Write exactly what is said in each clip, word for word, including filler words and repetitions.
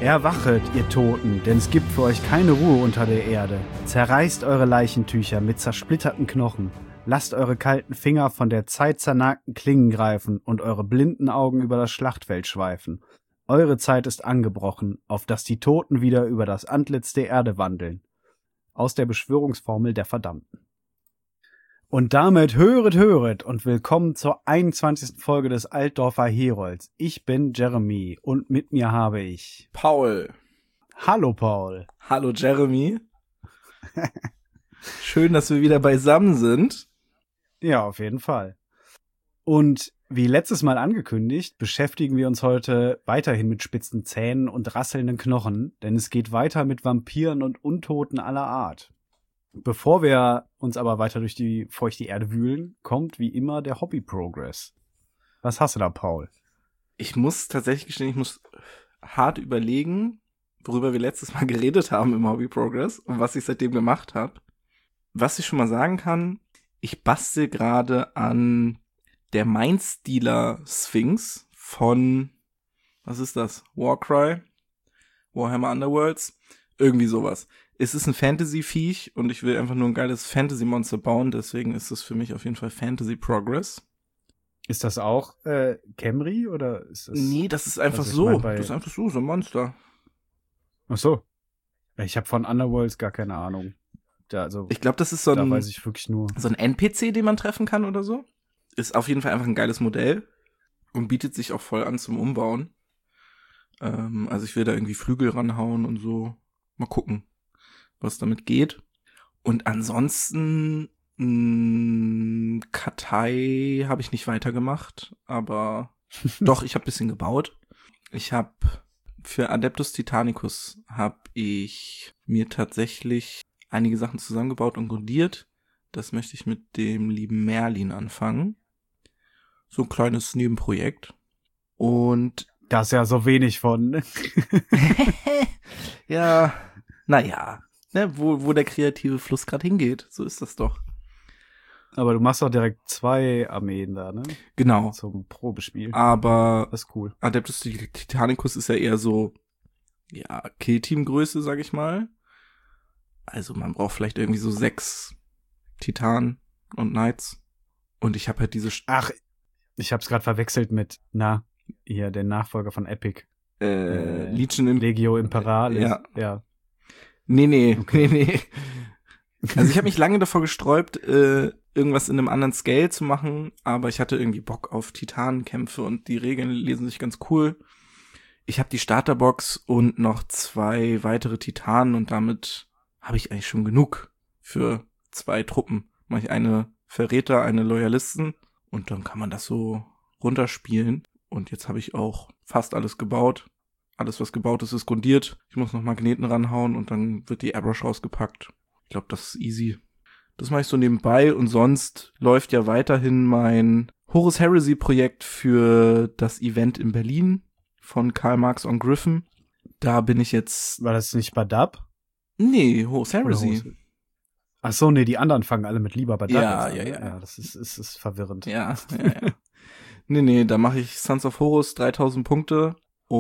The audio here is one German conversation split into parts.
Erwachet, ihr Toten, denn es gibt für euch keine Ruhe unter der Erde. Zerreißt eure Leichentücher mit zersplitterten Knochen. Lasst eure kalten Finger von der zeitzernagten Klingen greifen und eure blinden Augen über das Schlachtfeld schweifen. Eure Zeit ist angebrochen, auf dass die Toten wieder über das Antlitz der Erde wandeln. Aus der Beschwörungsformel der Verdammten. Und damit höret, höret und willkommen zur einundzwanzigsten Folge des Altdorfer Herolds. Ich bin Jeremy und mit mir habe ich Paul. Hallo Paul. Hallo Jeremy. Schön, dass wir wieder beisammen sind. Ja, auf jeden Fall. Und wie letztes Mal angekündigt, beschäftigen wir uns heute weiterhin mit spitzen Zähnen und rasselnden Knochen, denn es geht weiter mit Vampiren und Untoten aller Art. Bevor wir uns aber weiter durch die feuchte Erde wühlen, kommt wie immer der Hobby-Progress. Was hast du da, Paul? Ich muss tatsächlich gestehen, ich muss hart überlegen, worüber wir letztes Mal geredet haben im Hobby-Progress und was ich seitdem gemacht habe. Was ich schon mal sagen kann, ich bastel gerade an der Mindstealer Sphinx von, was ist das? Warcry? Warhammer Underworlds? Irgendwie sowas. Es ist ein Fantasy-Viech und ich will einfach nur ein geiles Fantasy-Monster bauen, deswegen ist es für mich auf jeden Fall Fantasy-Progress. Ist das auch äh, Camry oder ist das? Nee, das ist einfach also so. mein, bei... Das ist einfach so, so ein Monster. Ach so. Ich habe von Underworlds gar keine Ahnung. Da, also, ich glaube, das ist so ein, da weiß ich wirklich nur. so ein N P C, den man treffen kann oder so. Ist auf jeden Fall einfach ein geiles Modell und bietet sich auch voll an zum Umbauen. Ähm, also ich will da irgendwie Flügel ranhauen und so. Mal gucken, was damit geht. Und ansonsten mh, Kartei habe ich nicht weitergemacht, aber doch, ich habe ein bisschen gebaut. Ich habe für Adeptus Titanicus habe ich mir tatsächlich einige Sachen zusammengebaut und grundiert. Das möchte ich mit dem lieben Merlin anfangen. So ein kleines Nebenprojekt. Und da ist ja so wenig von. Ja, naja, ne, wo, wo der kreative Fluss gerade hingeht, so ist das doch. Aber du machst doch direkt zwei Armeen da, ne? Genau. Zum Probespiel. Aber das ist cool. Adeptus Titanicus ist ja eher so, ja, Killteam-Größe, sag ich mal. Also man braucht vielleicht irgendwie so sechs Titanen und Knights. Und ich habe halt diese... St- Ach, ich hab's gerade verwechselt mit, na, hier, der Nachfolger von Epic. Äh, äh Legion Imp- Legio Imperalis. Ja. ja. Nee, nee, okay. nee, nee. Also ich habe mich lange davor gesträubt, äh, irgendwas in einem anderen Scale zu machen, aber ich hatte irgendwie Bock auf Titanenkämpfe und die Regeln lesen sich ganz cool. Ich habe die Starterbox und noch zwei weitere Titanen und damit habe ich eigentlich schon genug für zwei Truppen. Mache ich eine Verräter, eine Loyalisten und dann kann man das so runterspielen. Und jetzt habe ich auch fast alles gebaut. Alles, was gebaut ist, ist grundiert. Ich muss noch Magneten ranhauen und dann wird die Airbrush rausgepackt. Ich glaube, das ist easy. Das mache ich so nebenbei und sonst läuft ja weiterhin mein Horus Heresy Projekt für das Event in Berlin von Karl Marx on Griffin. Da bin ich jetzt... War das nicht Badab? Nee, Horus Heresy. Ach so, nee, die anderen fangen alle mit Lieber Badab ja, an. Ja, ja, ja. Ja, das ist, ist, ist verwirrend. Ja, ja, ja. Nee, nee, da mache ich Sons of Horus dreitausend Punkte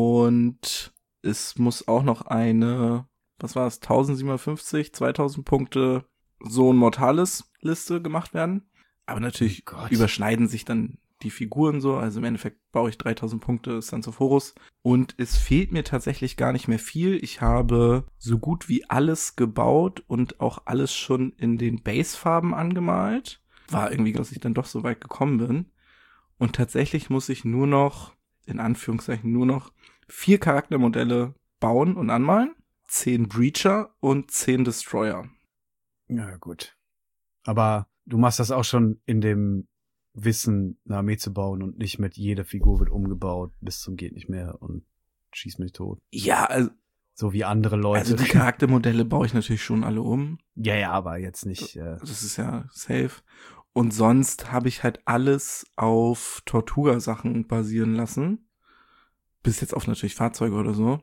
und es muss auch noch eine, was war es, tausendsiebenhundertfünfzig, zweitausend Punkte Sohn Mortalis Liste gemacht werden. Aber natürlich oh überschneiden sich dann die Figuren so, also im Endeffekt baue ich dreitausend Punkte Sons of Horus und es fehlt mir tatsächlich gar nicht mehr viel. Ich habe so gut wie alles gebaut und auch alles schon in den Basefarben angemalt. War irgendwie, dass ich dann doch so weit gekommen bin. Und tatsächlich muss ich nur noch, in Anführungszeichen nur noch, vier Charaktermodelle bauen und anmalen. Zehn Breacher und zehn Destroyer. Ja, gut. Aber du machst das auch schon in dem Wissen, eine Armee zu bauen und nicht mit jeder Figur wird umgebaut bis zum geht nicht mehr und schieß mich tot. Ja, also so wie andere Leute. Also die Charaktermodelle baue ich natürlich schon alle um. Ja, ja, aber jetzt nicht. Äh das ist ja safe. Und sonst habe ich halt alles auf Tortuga-Sachen basieren lassen. Bis jetzt auf natürlich Fahrzeuge oder so.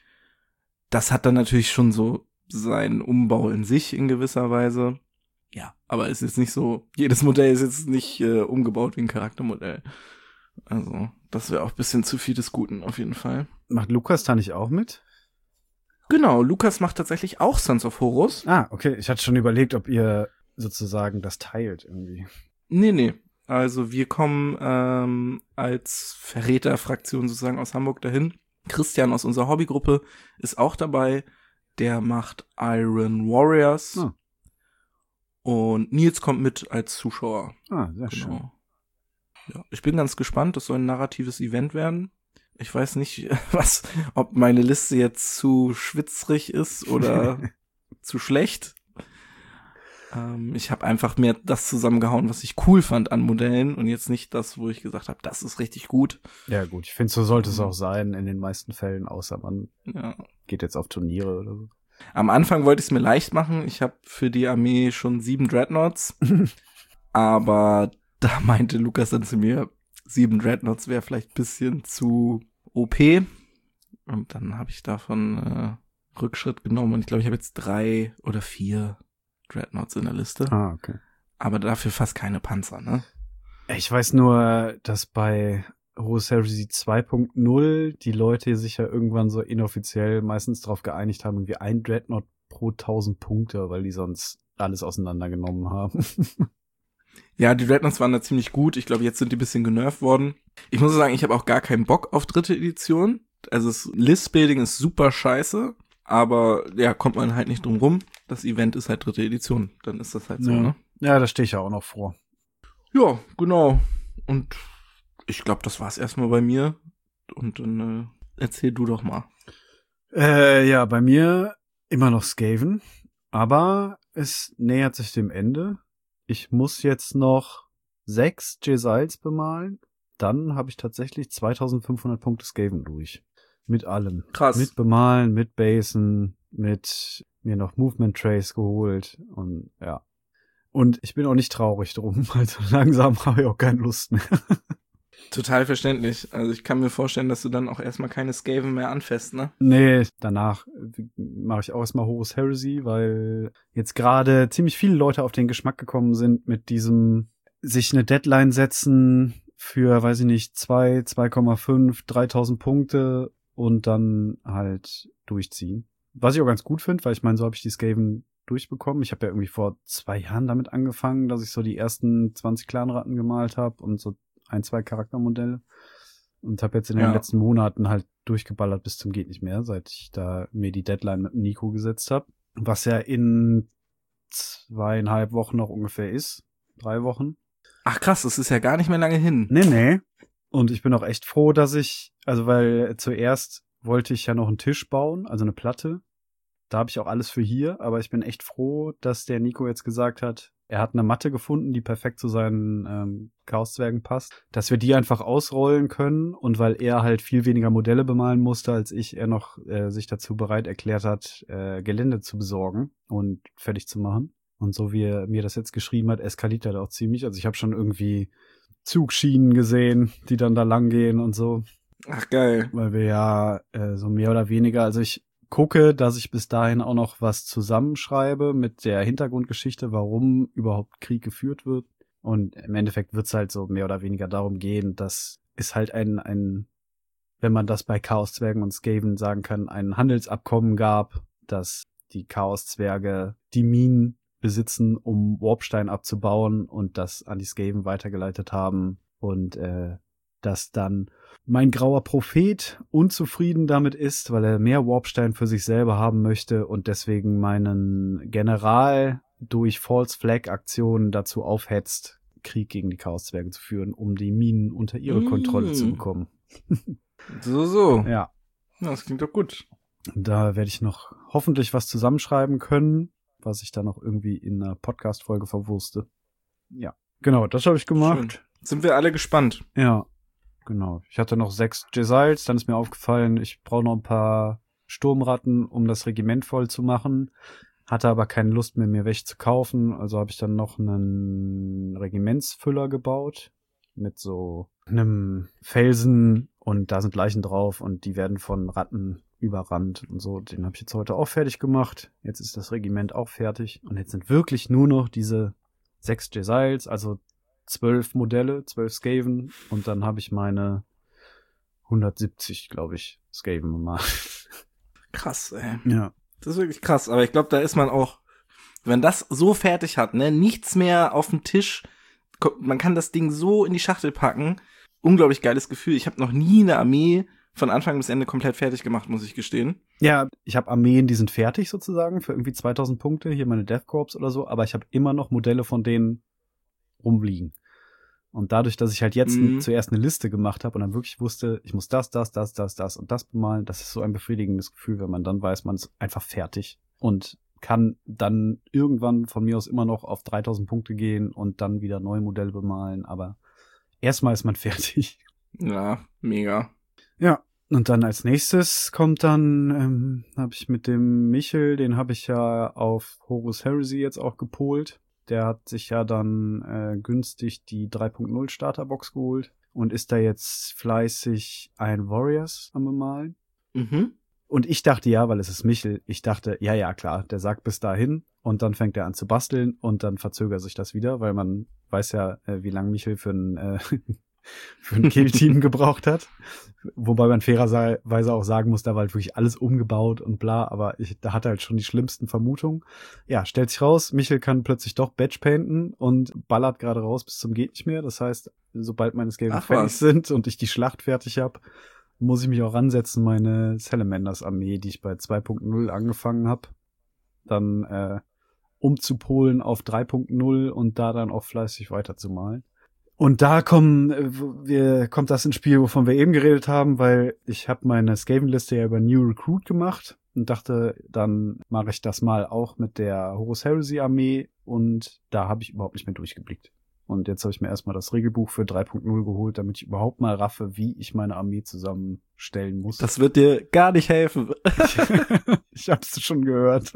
Das hat dann natürlich schon so seinen Umbau in sich in gewisser Weise. Ja, aber es ist nicht so, jedes Modell ist jetzt nicht äh, umgebaut wie ein Charaktermodell. Also, das wäre auch ein bisschen zu viel des Guten auf jeden Fall. Macht Lukas da nicht auch mit? Genau, Lukas macht tatsächlich auch Sons of Horus. Ah, okay. Ich hatte schon überlegt, ob ihr sozusagen das teilt irgendwie. Nee, nee. Also wir kommen ähm, als Verräterfraktion sozusagen aus Hamburg dahin. Christian aus unserer Hobbygruppe ist auch dabei. Der macht Iron Warriors. Ah. Und Nils kommt mit als Zuschauer. Ah, sehr schön. Genau. Ja, ich bin ganz gespannt. Das soll ein narratives Event werden. Ich weiß nicht, was, ob meine Liste jetzt zu schwitzrig ist oder zu schlecht. Ähm, ich habe einfach mir das zusammengehauen, was ich cool fand an Modellen und jetzt nicht das, wo ich gesagt habe, das ist richtig gut. Ja gut, ich finde, so sollte es auch sein in den meisten Fällen, außer man Ja. geht jetzt auf Turniere oder so. Am Anfang wollte ich es mir leicht machen. Ich habe für die Armee schon sieben Dreadnoughts. Aber da meinte Lukas dann zu mir, sieben Dreadnoughts wäre vielleicht ein bisschen zu O P. Und dann habe ich davon äh, Rückschritt genommen. Und ich glaube, ich habe jetzt drei oder vier Dreadnoughts in der Liste. Ah, okay. Aber dafür fast keine Panzer, ne? Ich weiß nur, dass bei Horus Heresy zwei Punkt null die Leute sich ja irgendwann so inoffiziell meistens darauf geeinigt haben, irgendwie ein Dreadnought pro tausend Punkte, weil die sonst alles auseinandergenommen haben. Ja, die Dreadnoughts waren da ziemlich gut. Ich glaube, jetzt sind die ein bisschen genervt worden. Ich muss sagen, ich habe auch gar keinen Bock auf dritte Edition. Also das List-Building ist super scheiße, aber ja, kommt man halt nicht drum rum. Das Event ist halt dritte Edition. Dann ist das halt so, Ja. ne? Ja, da stehe ich ja auch noch vor. Ja, genau. Und ich glaube, das war's erstmal bei mir. Und dann äh, erzähl du doch mal. Äh, ja, bei mir immer noch Skaven, aber es nähert sich dem Ende. Ich muss jetzt noch sechs Jesals bemalen. Dann habe ich tatsächlich zweitausendfünfhundert Punkte Skaven durch. Mit allem. Krass. Mit Bemalen, mit Basen, mit mir noch Movement Trace geholt und ja. Und ich bin auch nicht traurig drum, also langsam habe ich auch keine Lust mehr. Total verständlich. Also ich kann mir vorstellen, dass du dann auch erstmal keine Skaven mehr anfasst, ne? Nee, danach mache ich auch erstmal Horus Heresy, weil jetzt gerade ziemlich viele Leute auf den Geschmack gekommen sind mit diesem sich eine Deadline setzen für, weiß ich nicht, zwei, zwei Komma fünf, dreitausend Punkte und dann halt durchziehen. Was ich auch ganz gut finde, weil ich meine, so habe ich die Skaven durchbekommen. Ich habe ja irgendwie vor zwei Jahren damit angefangen, dass ich so die ersten zwanzig Clanratten gemalt habe und so ein, zwei Charaktermodelle und habe jetzt in den Ja. letzten Monaten halt durchgeballert bis zum geht nicht mehr, seit ich da mir die Deadline mit Nico gesetzt habe, was ja in zweieinhalb Wochen noch ungefähr ist, drei Wochen. Ach krass, das ist ja gar nicht mehr lange hin. Nee, nee. Und ich bin auch echt froh, dass ich, also weil zuerst wollte ich ja noch einen Tisch bauen, also eine Platte. Da habe ich auch alles für hier, aber ich bin echt froh, dass der Nico jetzt gesagt hat, er hat eine Matte gefunden, die perfekt zu seinen ähm, Chaoszwergen passt, dass wir die einfach ausrollen können und weil er halt viel weniger Modelle bemalen musste als ich, er noch äh, sich dazu bereit erklärt hat, äh, Gelände zu besorgen und fertig zu machen. Und so wie er mir das jetzt geschrieben hat, eskaliert er da auch ziemlich. Also ich habe schon irgendwie Zugschienen gesehen, die dann da lang gehen und so. Ach geil. Weil wir ja äh, so mehr oder weniger, also ich gucke, dass ich bis dahin auch noch was zusammenschreibe mit der Hintergrundgeschichte, warum überhaupt Krieg geführt wird. Und im Endeffekt wird's halt so mehr oder weniger darum gehen, dass es halt ein, ein, wenn man das bei Chaoszwergen und Skaven sagen kann, ein Handelsabkommen gab, dass die Chaoszwerge die Minen besitzen, um Warpstein abzubauen und das an die Skaven weitergeleitet haben und äh, dass dann mein grauer Prophet unzufrieden damit ist, weil er mehr Warpstein für sich selber haben möchte und deswegen meinen General durch False Flag Aktionen dazu aufhetzt, Krieg gegen die Chaoszwerge zu führen, um die Minen unter ihre Kontrolle Mm. zu bekommen. So, so. Ja, Ja, das klingt doch gut. da werde ich noch hoffentlich was zusammenschreiben können, was ich dann noch irgendwie in einer Podcast-Folge verwurste. Ja, genau, das habe ich gemacht. Schön. Sind wir alle gespannt. Ja, genau. Ich hatte noch sechs Jesals, dann ist mir aufgefallen, ich brauche noch ein paar Sturmratten, um das Regiment voll zu machen. Hatte aber keine Lust mehr, mir welche zu kaufen, also habe ich dann noch einen Regimentsfüller gebaut mit so einem Felsen und da sind Leichen drauf und die werden von Ratten überrannt und so. Den habe ich jetzt heute auch fertig gemacht. Jetzt ist das Regiment auch fertig und jetzt sind wirklich nur noch diese sechs Jesals, also zwölf Modelle, zwölf Skaven und dann habe ich meine hundertsiebzig, glaube ich, Skaven gemacht. krass, ey. Ja. Das ist wirklich krass, aber ich glaube, da ist man auch, wenn das so fertig hat, ne, nichts mehr auf dem Tisch, man kann das Ding so in die Schachtel packen, unglaublich geiles Gefühl. Ich habe noch nie eine Armee von Anfang bis Ende komplett fertig gemacht, muss ich gestehen. Ja, ich habe Armeen, die sind fertig sozusagen für irgendwie zweitausend Punkte, hier meine Death Corps oder so, aber ich habe immer noch Modelle von denen rumliegen. Und dadurch, dass ich halt jetzt Mhm. zuerst eine Liste gemacht habe und dann wirklich wusste, ich muss das, das, das, das, das und das bemalen, das ist so ein befriedigendes Gefühl, wenn man dann weiß, man ist einfach fertig und kann dann irgendwann von mir aus immer noch auf dreitausend Punkte gehen und dann wieder neue Modelle bemalen, aber erstmal ist man fertig. Ja, mega. Ja, und dann als nächstes kommt dann, ähm, habe ich mit dem Michel, den habe ich ja auf Horus Heresy jetzt auch gepolt. Der hat sich ja dann äh, günstig die drei Punkt null Starterbox geholt und ist da jetzt fleißig ein Warriors am Bemalen. Mhm. Und ich dachte ja, weil es ist Michel, ich dachte, ja, ja, klar, der sagt bis dahin und dann fängt er an zu basteln und dann verzögert sich das wieder, weil man weiß ja, äh, wie lange Michel für ein äh, für ein Kill-Team gebraucht hat. Wobei man fairerweise auch sagen muss, da war halt wirklich alles umgebaut und bla, aber ich, da hat er halt schon die schlimmsten Vermutungen. Ja, stellt sich raus, Michel kann plötzlich doch Badge painten und ballert gerade raus bis zum geht nicht mehr. Das heißt, sobald meine Skaven Ach, fertig was. sind und ich die Schlacht fertig habe, muss ich mich auch ransetzen, meine Salamanders-Armee, die ich bei zwei Punkt null angefangen habe, dann äh, umzupolen auf drei Punkt null und da dann auch fleißig weiterzumalen. Und da kommen äh, wir kommt das ins Spiel, wovon wir eben geredet haben, weil ich habe meine Skaven-Liste ja über New Recruit gemacht und dachte, dann mache ich das mal auch mit der Horus Heresy-Armee und da habe ich überhaupt nicht mehr durchgeblickt. Und jetzt habe ich mir erstmal das Regelbuch für drei Punkt null geholt, damit ich überhaupt mal raffe, wie ich meine Armee zusammenstellen muss. Das wird dir gar nicht helfen. Ich hab's schon gehört.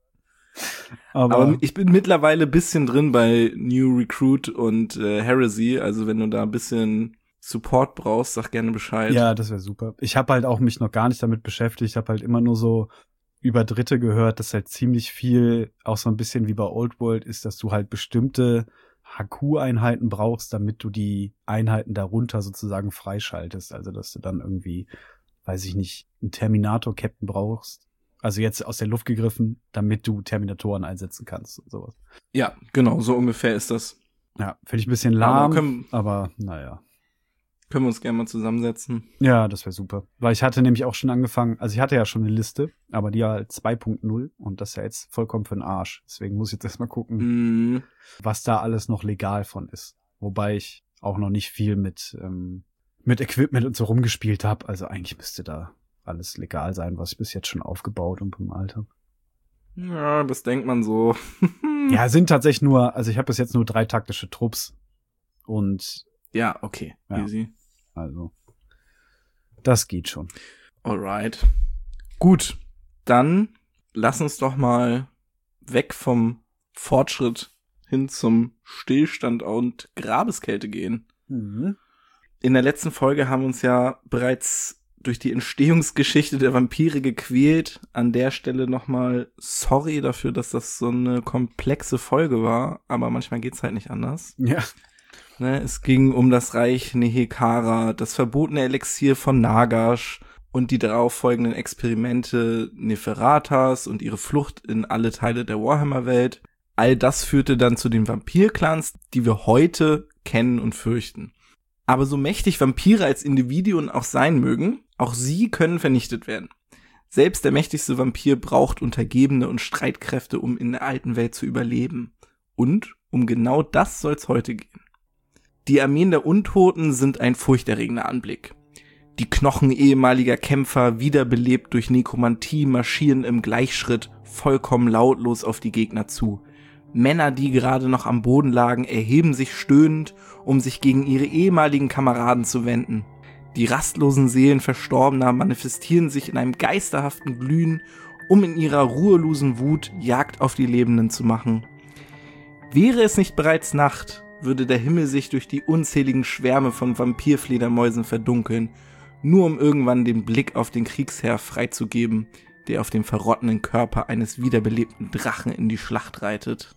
Aber, Aber ich bin mittlerweile ein bisschen drin bei New Recruit und äh, Heresy. Also wenn du da ein bisschen Support brauchst, sag gerne Bescheid. ja, das wäre super. Ich habe halt auch mich noch gar nicht damit beschäftigt. Ich habe halt immer nur so über Dritte gehört, dass halt ziemlich viel, auch so ein bisschen wie bei Old World ist, dass du halt bestimmte H Q-Einheiten brauchst, damit du die Einheiten darunter sozusagen freischaltest. Also dass du dann irgendwie, weiß ich nicht, einen Terminator-Captain brauchst. Also jetzt aus der Luft gegriffen, damit du Terminatoren einsetzen kannst und sowas. Ja, genau, so ungefähr ist das. Ja, finde ich ein bisschen lahm, Aber können, aber naja. können wir uns gerne mal zusammensetzen. Ja, das wäre super. Weil ich hatte nämlich auch schon angefangen, also ich hatte ja schon eine Liste, aber die halt zwei Punkt null und das ist ja jetzt vollkommen für den Arsch. Deswegen muss ich jetzt erstmal gucken, Mm, was da alles noch legal von ist. Wobei ich auch noch nicht viel mit ähm, mit Equipment und so rumgespielt habe. Also eigentlich müsste da alles legal sein, was ich bis jetzt schon aufgebaut und bemalt habe. ja, das denkt man so. Ja, es sind tatsächlich nur, also ich habe bis jetzt nur drei taktische Trupps und Ja, okay, Ja. easy. also das geht schon. Alright. Gut, dann lass uns doch mal weg vom Fortschritt hin zum Stillstand und Grabeskälte gehen. Mhm. In der letzten Folge haben wir uns ja bereits durch die Entstehungsgeschichte der Vampire gequält. An der Stelle nochmal sorry dafür, dass das so eine komplexe Folge war, aber manchmal geht's halt nicht anders. Ja. Ne, es ging um das Reich Nehekara, das verbotene Elixier von Nagash und die darauf folgenden Experimente Neferatas und ihre Flucht in alle Teile der Warhammer-Welt. All das führte dann zu den Vampir-Clans, die wir heute kennen und fürchten. Aber so mächtig Vampire als Individuen auch sein mögen, auch sie können vernichtet werden. Selbst der mächtigste Vampir braucht Untergebene und Streitkräfte, um in der alten Welt zu überleben. Und um genau das soll's heute gehen. Die Armeen der Untoten sind ein furchterregender Anblick. Die Knochen ehemaliger Kämpfer, wiederbelebt durch Nekromantie, marschieren im Gleichschritt vollkommen lautlos auf die Gegner zu. Männer, die gerade noch am Boden lagen, erheben sich stöhnend, um sich gegen ihre ehemaligen Kameraden zu wenden. Die rastlosen Seelen Verstorbener manifestieren sich in einem geisterhaften Glühen, um in ihrer ruhelosen Wut Jagd auf die Lebenden zu machen. Wäre es nicht bereits Nacht, würde der Himmel sich durch die unzähligen Schwärme von Vampirfledermäusen verdunkeln, nur um irgendwann den Blick auf den Kriegsherr freizugeben, der auf dem verrottenden Körper eines wiederbelebten Drachen in die Schlacht reitet.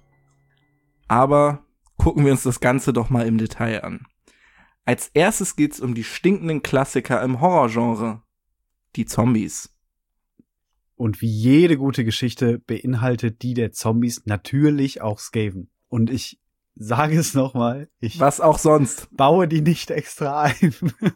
Aber gucken wir uns das Ganze doch mal im Detail an. Als erstes geht's um die stinkenden Klassiker im Horrorgenre, die Zombies. Und wie jede gute Geschichte beinhaltet die der Zombies natürlich auch Skaven. Und ich sage es nochmal, ich Was auch sonst. baue die nicht extra ein.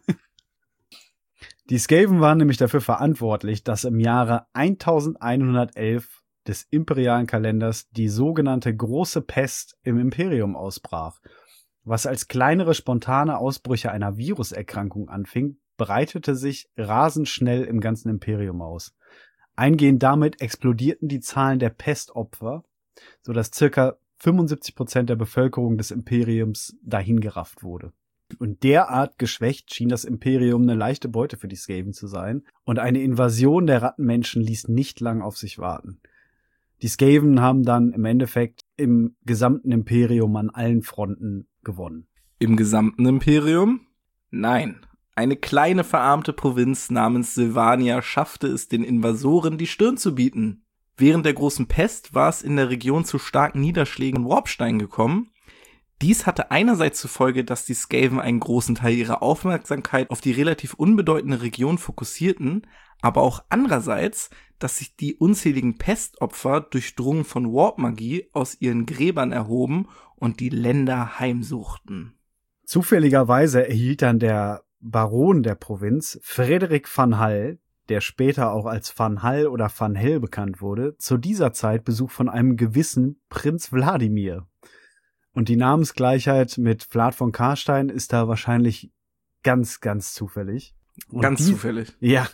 Die Skaven waren nämlich dafür verantwortlich, dass im Jahre elfhundertelf des imperialen Kalenders die sogenannte Große Pest im Imperium ausbrach. Was als kleinere spontane Ausbrüche einer Viruserkrankung anfing, breitete sich rasend schnell im ganzen Imperium aus. Eingehend damit explodierten die Zahlen der Pestopfer, sodass circa fünfundsiebzig Prozent der Bevölkerung des Imperiums dahingerafft wurde. Und derart geschwächt schien das Imperium eine leichte Beute für die Skaven zu sein, und eine Invasion der Rattenmenschen ließ nicht lang auf sich warten. Die Skaven haben dann im Endeffekt im gesamten Imperium an allen Fronten gewonnen. Im gesamten Imperium? Nein. Eine kleine verarmte Provinz namens Sylvania schaffte es den Invasoren, die Stirn zu bieten. Während der großen Pest war es in der Region zu starken Niederschlägen und Warpstein gekommen. Dies hatte einerseits zur Folge, dass die Skaven einen großen Teil ihrer Aufmerksamkeit auf die relativ unbedeutende Region fokussierten, aber auch andererseits, dass sich die unzähligen Pestopfer durchdrungen von Warp-Magie aus ihren Gräbern erhoben und die Länder heimsuchten. Zufälligerweise erhielt dann der Baron der Provinz, Frederik van Hall, der später auch als Van Hall oder Van Hell bekannt wurde, zu dieser Zeit Besuch von einem gewissen Prinz Wladimir. Und die Namensgleichheit mit Vlad von Karstein ist da wahrscheinlich ganz, ganz zufällig. Und ganz die, zufällig. Ja.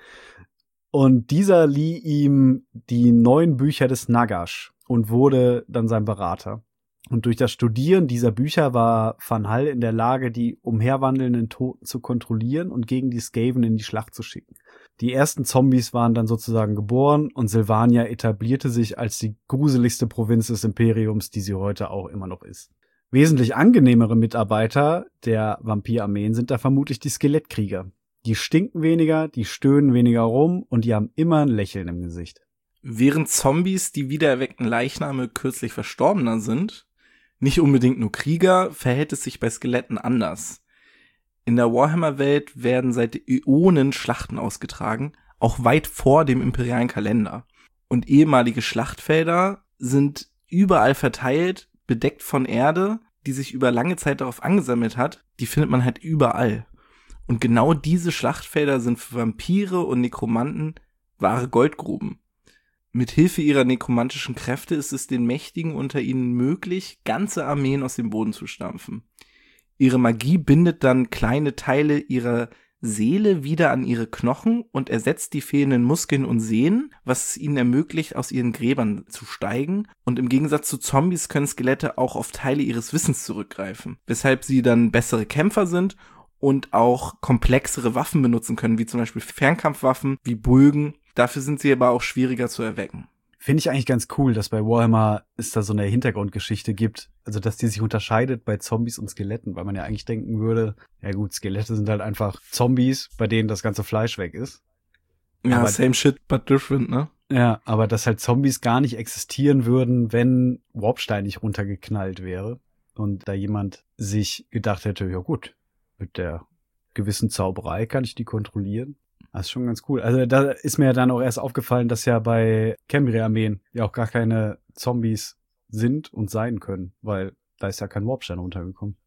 Und dieser lieh ihm die neun Bücher des Nagash und wurde dann sein Berater. Und durch das Studieren dieser Bücher war Van Hall in der Lage, die umherwandelnden Toten zu kontrollieren und gegen die Skaven in die Schlacht zu schicken. Die ersten Zombies waren dann sozusagen geboren und Sylvania etablierte sich als die gruseligste Provinz des Imperiums, die sie heute auch immer noch ist. Wesentlich angenehmere Mitarbeiter der Vampirarmeen sind da vermutlich die Skelettkrieger. Die stinken weniger, die stöhnen weniger rum und die haben immer ein Lächeln im Gesicht. Während Zombies die wiedererweckten Leichname kürzlich Verstorbener sind, nicht unbedingt nur Krieger, verhält es sich bei Skeletten anders. In der Warhammer-Welt werden seit Äonen Schlachten ausgetragen, auch weit vor dem imperialen Kalender. Und ehemalige Schlachtfelder sind überall verteilt, bedeckt von Erde, die sich über lange Zeit darauf angesammelt hat. Die findet man halt überall. Und genau diese Schlachtfelder sind für Vampire und Nekromanten wahre Goldgruben. Mit Hilfe ihrer nekromantischen Kräfte ist es den Mächtigen unter ihnen möglich, ganze Armeen aus dem Boden zu stampfen. Ihre Magie bindet dann kleine Teile ihrer Seele wieder an ihre Knochen und ersetzt die fehlenden Muskeln und Sehnen, was es ihnen ermöglicht, aus ihren Gräbern zu steigen. Und im Gegensatz zu Zombies können Skelette auch auf Teile ihres Wissens zurückgreifen, weshalb sie dann bessere Kämpfer sind und auch komplexere Waffen benutzen können, wie zum Beispiel Fernkampfwaffen, wie Bogen. Dafür sind sie aber auch schwieriger zu erwecken. Finde ich eigentlich ganz cool, dass bei Warhammer es da so eine Hintergrundgeschichte gibt. Also, dass die sich unterscheidet bei Zombies und Skeletten, weil man ja eigentlich denken würde, ja gut, Skelette sind halt einfach Zombies, bei denen das ganze Fleisch weg ist. Ja, aber, same shit, but different, ne? Ja, aber dass halt Zombies gar nicht existieren würden, wenn Warpstein nicht runtergeknallt wäre und da jemand sich gedacht hätte, ja gut, mit der gewissen Zauberei kann ich die kontrollieren. Das ist schon ganz cool. Also da ist mir ja dann auch erst aufgefallen, dass ja bei Cambria-Armeen ja auch gar keine Zombies sind und sein können, weil da ist ja kein Warpstein runtergekommen.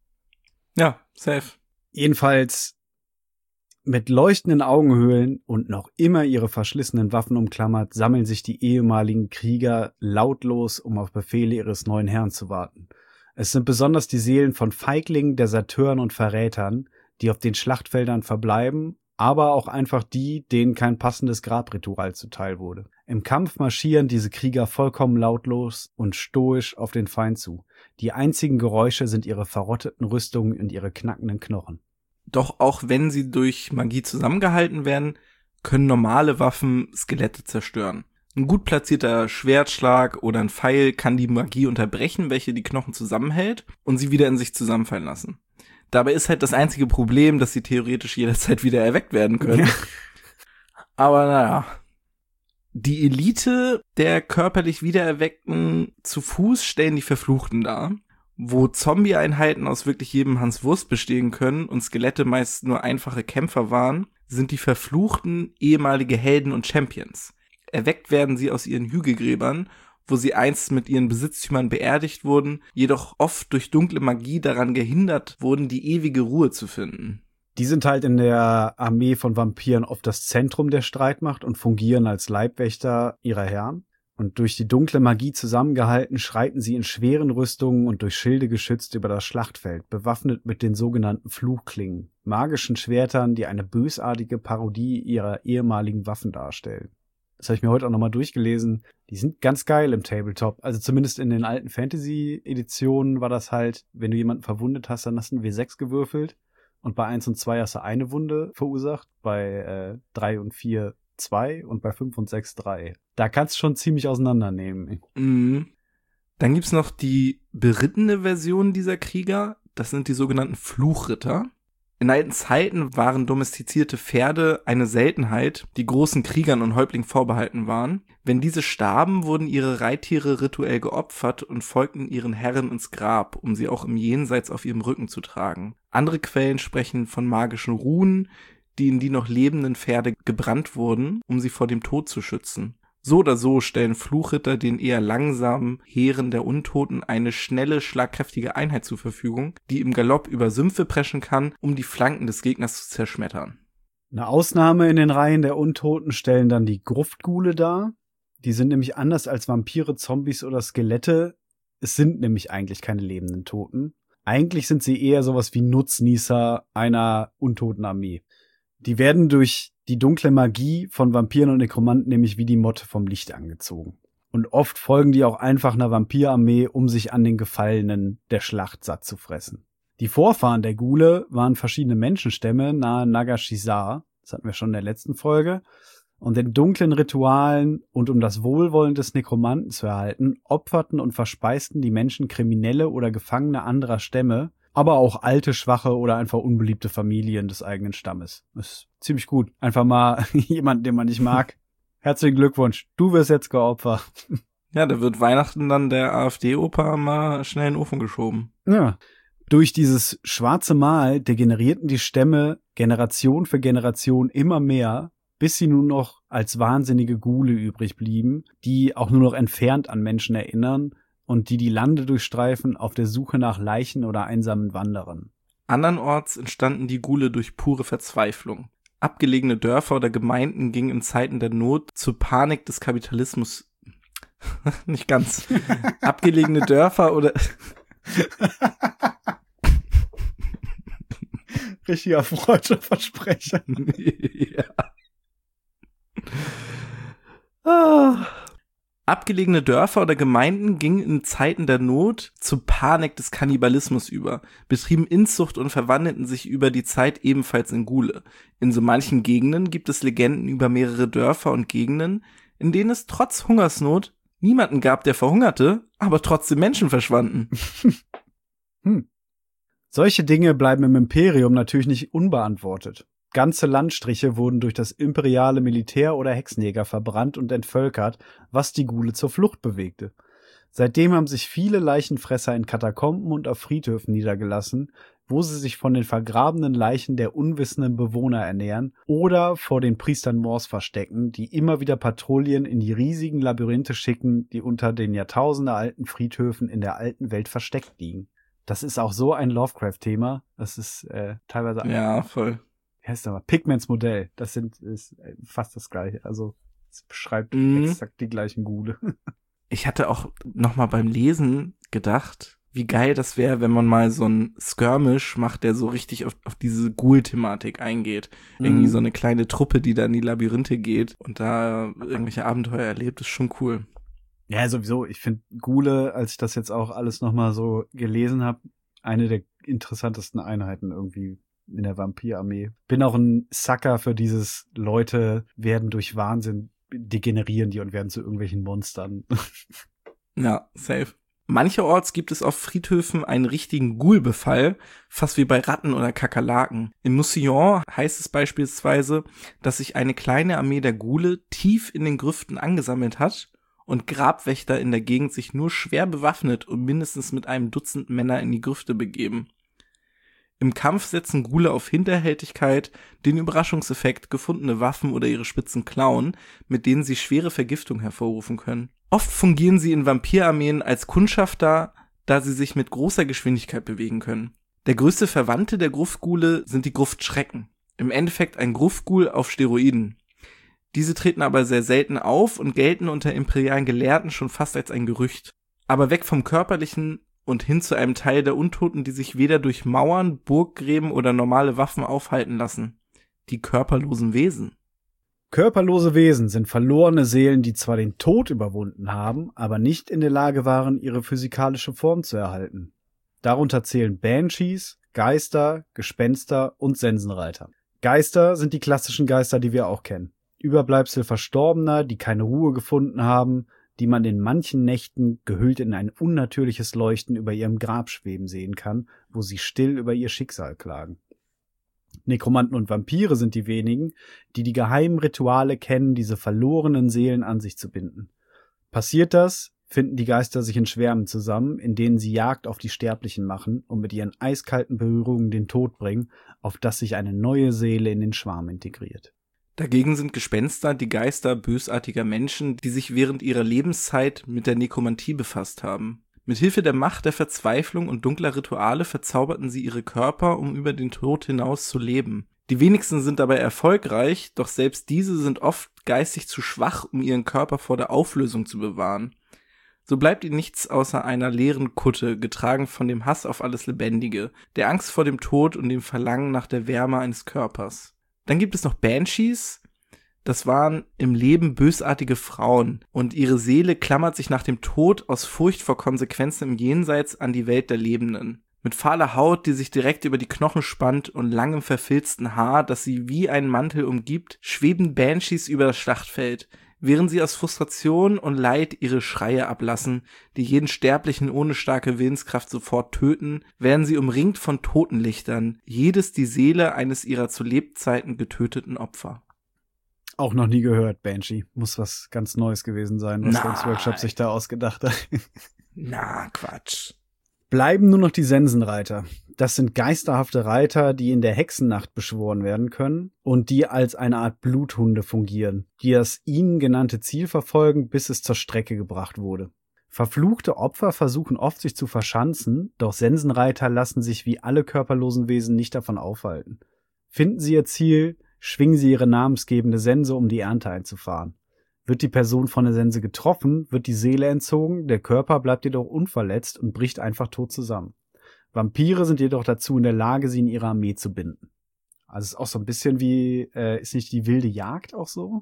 Ja, safe. Jedenfalls mit leuchtenden Augenhöhlen und noch immer ihre verschlissenen Waffen umklammert, sammeln sich die ehemaligen Krieger lautlos, um auf Befehle ihres neuen Herrn zu warten. Es sind besonders die Seelen von Feiglingen, Deserteuren und Verrätern, die auf den Schlachtfeldern verbleiben, aber auch einfach die, denen kein passendes Grabritual zuteil wurde. Im Kampf marschieren diese Krieger vollkommen lautlos und stoisch auf den Feind zu. Die einzigen Geräusche sind ihre verrotteten Rüstungen und ihre knackenden Knochen. Doch auch wenn sie durch Magie zusammengehalten werden, können normale Waffen Skelette zerstören. Ein gut platzierter Schwertschlag oder ein Pfeil kann die Magie unterbrechen, welche die Knochen zusammenhält und sie wieder in sich zusammenfallen lassen. Dabei ist halt das einzige Problem, dass sie theoretisch jederzeit wieder erweckt werden können. Ja. Aber naja. Die Elite der körperlich Wiedererweckten zu Fuß stellen die Verfluchten dar, wo Zombie-Einheiten aus wirklich jedem Hans Wurst bestehen können und Skelette meist nur einfache Kämpfer waren, sind die Verfluchten ehemalige Helden und Champions. Erweckt werden sie aus ihren Hügelgräbern, wo sie einst mit ihren Besitztümern beerdigt wurden, jedoch oft durch dunkle Magie daran gehindert wurden, die ewige Ruhe zu finden. Die sind halt in der Armee von Vampiren oft das Zentrum der Streitmacht und fungieren als Leibwächter ihrer Herren. Und durch die dunkle Magie zusammengehalten, schreiten sie in schweren Rüstungen und durch Schilde geschützt über das Schlachtfeld, bewaffnet mit den sogenannten Fluchklingen, magischen Schwertern, die eine bösartige Parodie ihrer ehemaligen Waffen darstellen. Das habe ich mir heute auch nochmal durchgelesen. Die sind ganz geil im Tabletop. Also zumindest in den alten Fantasy-Editionen war das halt, wenn du jemanden verwundet hast, dann hast du einen W sechs gewürfelt. Und bei eins und zwei hast du eine Wunde verursacht. Bei äh, drei und vier zwei und bei fünf und sechs drei. Da kannst du schon ziemlich auseinandernehmen. Mhm. Dann gibt's noch die berittene Version dieser Krieger. Das sind die sogenannten Fluchritter. In alten Zeiten waren domestizierte Pferde eine Seltenheit, die großen Kriegern und Häuptlingen vorbehalten waren. Wenn diese starben, wurden ihre Reittiere rituell geopfert und folgten ihren Herren ins Grab, um sie auch im Jenseits auf ihrem Rücken zu tragen. Andere Quellen sprechen von magischen Runen, die in die noch lebenden Pferde gebrannt wurden, um sie vor dem Tod zu schützen. So oder so stellen Fluchritter den eher langsamen Heeren der Untoten eine schnelle, schlagkräftige Einheit zur Verfügung, die im Galopp über Sümpfe preschen kann, um die Flanken des Gegners zu zerschmettern. Eine Ausnahme in den Reihen der Untoten stellen dann die Gruftghule dar. Die sind nämlich anders als Vampire, Zombies oder Skelette. Es sind nämlich eigentlich keine lebenden Toten. Eigentlich sind sie eher sowas wie Nutznießer einer untoten Armee. Die werden durch die dunkle Magie von Vampiren und Nekromanten nämlich wie die Motte vom Licht angezogen. Und oft folgen die auch einfach einer Vampirarmee, um sich an den Gefallenen der Schlacht satt zu fressen. Die Vorfahren der Ghule waren verschiedene Menschenstämme nahe Nagashizar, das hatten wir schon in der letzten Folge, und in dunklen Ritualen und um das Wohlwollen des Nekromanten zu erhalten, opferten und verspeisten die Menschen Kriminelle oder Gefangene anderer Stämme, aber auch alte, schwache oder einfach unbeliebte Familien des eigenen Stammes. Ist ziemlich gut. Einfach mal jemanden, den man nicht mag. Herzlichen Glückwunsch. Du wirst jetzt geopfert. Ja, da wird Weihnachten dann der AfD-Opa mal schnell in den Ofen geschoben. Ja. Durch dieses schwarze Mal degenerierten die Stämme Generation für Generation immer mehr, bis sie nun noch als wahnsinnige Ghule übrig blieben, die auch nur noch entfernt an Menschen erinnern und die die Lande durchstreifen auf der Suche nach Leichen oder einsamen Wanderern. Andernorts entstanden die Ghule durch pure Verzweiflung. Abgelegene Dörfer oder Gemeinden gingen in Zeiten der Not zur Panik des Kapitalismus. Nicht ganz. Abgelegene Dörfer oder... Richtiger freudscher Versprecher. Ja. Ah. Abgelegene Dörfer oder Gemeinden gingen in Zeiten der Not zur Panik des Kannibalismus über, betrieben Inzucht und verwandelten sich über die Zeit ebenfalls in Ghule. In so manchen Gegenden gibt es Legenden über mehrere Dörfer und Gegenden, in denen es trotz Hungersnot niemanden gab, der verhungerte, aber trotzdem Menschen verschwanden. hm. Solche Dinge bleiben im Imperium natürlich nicht unbeantwortet. Ganze Landstriche wurden durch das imperiale Militär oder Hexenjäger verbrannt und entvölkert, was die Ghule zur Flucht bewegte. Seitdem haben sich viele Leichenfresser in Katakomben und auf Friedhöfen niedergelassen, wo sie sich von den vergrabenen Leichen der unwissenden Bewohner ernähren oder vor den Priestern Mors verstecken, die immer wieder Patrouillen in die riesigen Labyrinthe schicken, die unter den jahrtausendealten Friedhöfen in der alten Welt versteckt liegen. Das ist auch so ein Lovecraft-Thema. Das ist äh, teilweise... Ja, voll. Wie heißt das mal? Pigments Modell. Das sind ist fast das Gleiche. Also es beschreibt mhm. exakt die gleichen Ghule. Ich hatte auch noch mal beim Lesen gedacht, wie geil das wäre, wenn man mal so ein Skirmish macht, der so richtig auf, auf diese Ghoul-Thematik eingeht. Mhm. Irgendwie so eine kleine Truppe, die da in die Labyrinthe geht und da irgendwelche Abenteuer erlebt, ist schon cool. Ja, sowieso. Ich finde Ghule, als ich das jetzt auch alles noch mal so gelesen habe, eine der interessantesten Einheiten irgendwie in der Vampirarmee. Bin auch ein Sucker für dieses Leute werden durch Wahnsinn degenerieren die und werden zu irgendwelchen Monstern. Ja, safe. Mancherorts gibt es auf Friedhöfen einen richtigen Ghoul-Befall, fast wie bei Ratten oder Kakerlaken. In Moussillon heißt es beispielsweise, dass sich eine kleine Armee der Ghule tief in den Grüften angesammelt hat und Grabwächter in der Gegend sich nur schwer bewaffnet und mindestens mit einem Dutzend Männer in die Grüfte begeben. Im Kampf setzen Ghule auf Hinterhältigkeit, den Überraschungseffekt, gefundene Waffen oder ihre spitzen Klauen, mit denen sie schwere Vergiftung hervorrufen können. Oft fungieren sie in Vampirarmeen als Kundschafter, da sie sich mit großer Geschwindigkeit bewegen können. Der größte Verwandte der Gruftghule sind die Gruftschrecken. Im Endeffekt ein Gruftghoul auf Steroiden. Diese treten aber sehr selten auf und gelten unter imperialen Gelehrten schon fast als ein Gerücht. Aber weg vom Körperlichen und hin zu einem Teil der Untoten, die sich weder durch Mauern, Burggräben oder normale Waffen aufhalten lassen. Die körperlosen Wesen. Körperlose Wesen sind verlorene Seelen, die zwar den Tod überwunden haben, aber nicht in der Lage waren, ihre physikalische Form zu erhalten. Darunter zählen Banshees, Geister, Gespenster und Sensenreiter. Geister sind die klassischen Geister, die wir auch kennen. Überbleibsel Verstorbener, die keine Ruhe gefunden haben, die man in manchen Nächten gehüllt in ein unnatürliches Leuchten über ihrem Grab schweben sehen kann, wo sie still über ihr Schicksal klagen. Nekromanten und Vampire sind die wenigen, die die geheimen Rituale kennen, diese verlorenen Seelen an sich zu binden. Passiert das, finden die Geister sich in Schwärmen zusammen, in denen sie Jagd auf die Sterblichen machen und mit ihren eiskalten Berührungen den Tod bringen, auf das sich eine neue Seele in den Schwarm integriert. Dagegen sind Gespenster die Geister bösartiger Menschen, die sich während ihrer Lebenszeit mit der Nekromantie befasst haben. Mithilfe der Macht der Verzweiflung und dunkler Rituale verzauberten sie ihre Körper, um über den Tod hinaus zu leben. Die wenigsten sind dabei erfolgreich, doch selbst diese sind oft geistig zu schwach, um ihren Körper vor der Auflösung zu bewahren. So bleibt ihnen nichts außer einer leeren Kutte, getragen von dem Hass auf alles Lebendige, der Angst vor dem Tod und dem Verlangen nach der Wärme eines Körpers. Dann gibt es noch Banshees. Das waren im Leben bösartige Frauen und ihre Seele klammert sich nach dem Tod aus Furcht vor Konsequenzen im Jenseits an die Welt der Lebenden. Mit fahler Haut, die sich direkt über die Knochen spannt und langem verfilzten Haar, das sie wie einen Mantel umgibt, schweben Banshees über das Schlachtfeld, während sie aus Frustration und Leid ihre Schreie ablassen, die jeden Sterblichen ohne starke Willenskraft sofort töten, werden sie umringt von Totenlichtern, jedes die Seele eines ihrer zu Lebzeiten getöteten Opfer. Auch noch nie gehört, Banshee. Muss was ganz Neues gewesen sein, was Games Workshop sich da ausgedacht hat. Na, Quatsch. Bleiben nur noch die Sensenreiter. Das sind geisterhafte Reiter, die in der Hexennacht beschworen werden können und die als eine Art Bluthunde fungieren, die das ihnen genannte Ziel verfolgen, bis es zur Strecke gebracht wurde. Verfluchte Opfer versuchen oft, sich zu verschanzen, doch Sensenreiter lassen sich wie alle körperlosen Wesen nicht davon aufhalten. Finden sie ihr Ziel, schwingen sie ihre namensgebende Sense, um die Ernte einzufahren. Wird die Person von der Sense getroffen, wird die Seele entzogen, der Körper bleibt jedoch unverletzt und bricht einfach tot zusammen. Vampire sind jedoch dazu in der Lage, sie in ihre Armee zu binden. Also es ist auch so ein bisschen wie, äh, ist nicht die wilde Jagd auch so?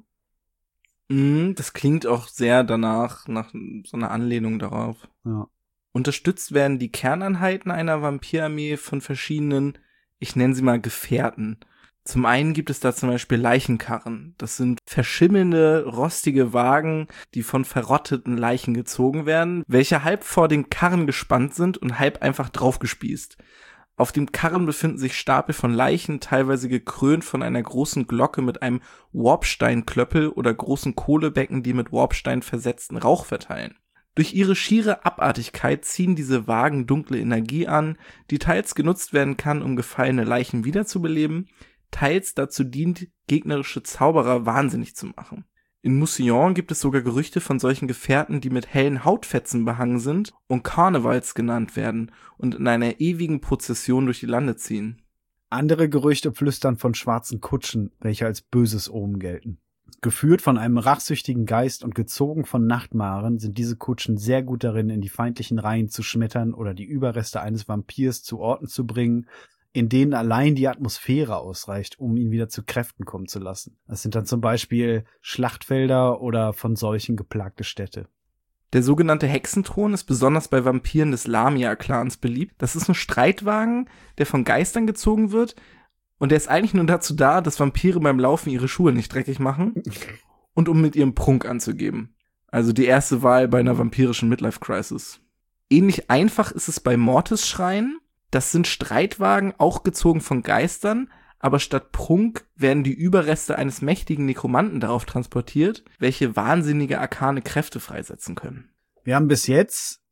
Mm, das klingt auch sehr danach, nach so einer Anlehnung darauf. Ja. Unterstützt werden die Kerneinheiten einer Vampirarmee von verschiedenen, ich nenne sie mal Gefährten. Zum einen gibt es da zum Beispiel Leichenkarren. Das sind verschimmelnde, rostige Wagen, die von verrotteten Leichen gezogen werden, welche halb vor den Karren gespannt sind und halb einfach draufgespießt. Auf dem Karren befinden sich Stapel von Leichen, teilweise gekrönt von einer großen Glocke mit einem Warpsteinklöppel oder großen Kohlebecken, die mit Warpstein versetzten Rauch verteilen. Durch ihre schiere Abartigkeit ziehen diese Wagen dunkle Energie an, die teils genutzt werden kann, um gefallene Leichen wiederzubeleben, teils dazu dient, gegnerische Zauberer wahnsinnig zu machen. In Moussillon gibt es sogar Gerüchte von solchen Gefährten, die mit hellen Hautfetzen behangen sind und Karnevals genannt werden und in einer ewigen Prozession durch die Lande ziehen. Andere Gerüchte flüstern von schwarzen Kutschen, welche als böses Omen gelten. Geführt von einem rachsüchtigen Geist und gezogen von Nachtmaren sind diese Kutschen sehr gut darin, in die feindlichen Reihen zu schmettern oder die Überreste eines Vampirs zu Orten zu bringen, in denen allein die Atmosphäre ausreicht, um ihn wieder zu Kräften kommen zu lassen. Das sind dann zum Beispiel Schlachtfelder oder von Seuchen geplagte Städte. Der sogenannte Hexenthron ist besonders bei Vampiren des Lamia-Clans beliebt. Das ist ein Streitwagen, der von Geistern gezogen wird und der ist eigentlich nur dazu da, dass Vampire beim Laufen ihre Schuhe nicht dreckig machen und um mit ihrem Prunk anzugeben. Also die erste Wahl bei einer vampirischen Midlife-Crisis. Ähnlich einfach ist es bei Mortis-Schreien. Das sind Streitwagen, auch gezogen von Geistern, aber statt Prunk werden die Überreste eines mächtigen Nekromanten darauf transportiert, welche wahnsinnige arkane Kräfte freisetzen können. Wir haben bis jetzt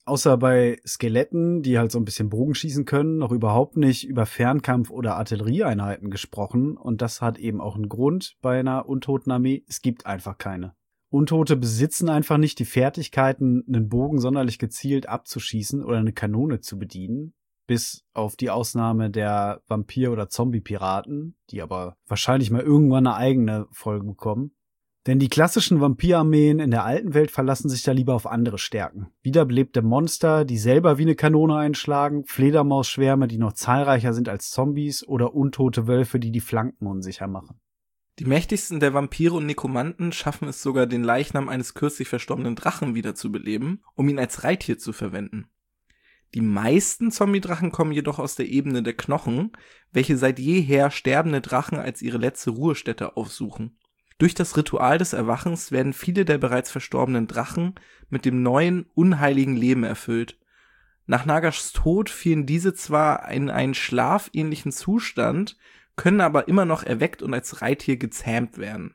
außer bei Skeletten, die halt so ein bisschen Bogen schießen können, noch überhaupt nicht über Fernkampf- oder Artillerieeinheiten gesprochen. Und das hat eben auch einen Grund bei einer Untotenarmee. Es gibt einfach keine. Untote besitzen einfach nicht die Fertigkeiten, einen Bogen sonderlich gezielt abzuschießen oder eine Kanone zu bedienen. Bis auf die Ausnahme der Vampir- oder Zombie-Piraten, die aber wahrscheinlich mal irgendwann eine eigene Folge bekommen. Denn die klassischen Vampirarmeen in der alten Welt verlassen sich da lieber auf andere Stärken. Wiederbelebte Monster, die selber wie eine Kanone einschlagen, Fledermausschwärme, die noch zahlreicher sind als Zombies oder untote Wölfe, die die Flanken unsicher machen. Die mächtigsten der Vampire und Nekromanten schaffen es sogar, den Leichnam eines kürzlich verstorbenen Drachen wiederzubeleben, um ihn als Reittier zu verwenden. Die meisten Zombie-Drachen kommen jedoch aus der Ebene der Knochen, welche seit jeher sterbende Drachen als ihre letzte Ruhestätte aufsuchen. Durch das Ritual des Erwachens werden viele der bereits verstorbenen Drachen mit dem neuen, unheiligen Leben erfüllt. Nach Nagash Tod fielen diese zwar in einen schlafähnlichen Zustand, können aber immer noch erweckt und als Reittier gezähmt werden.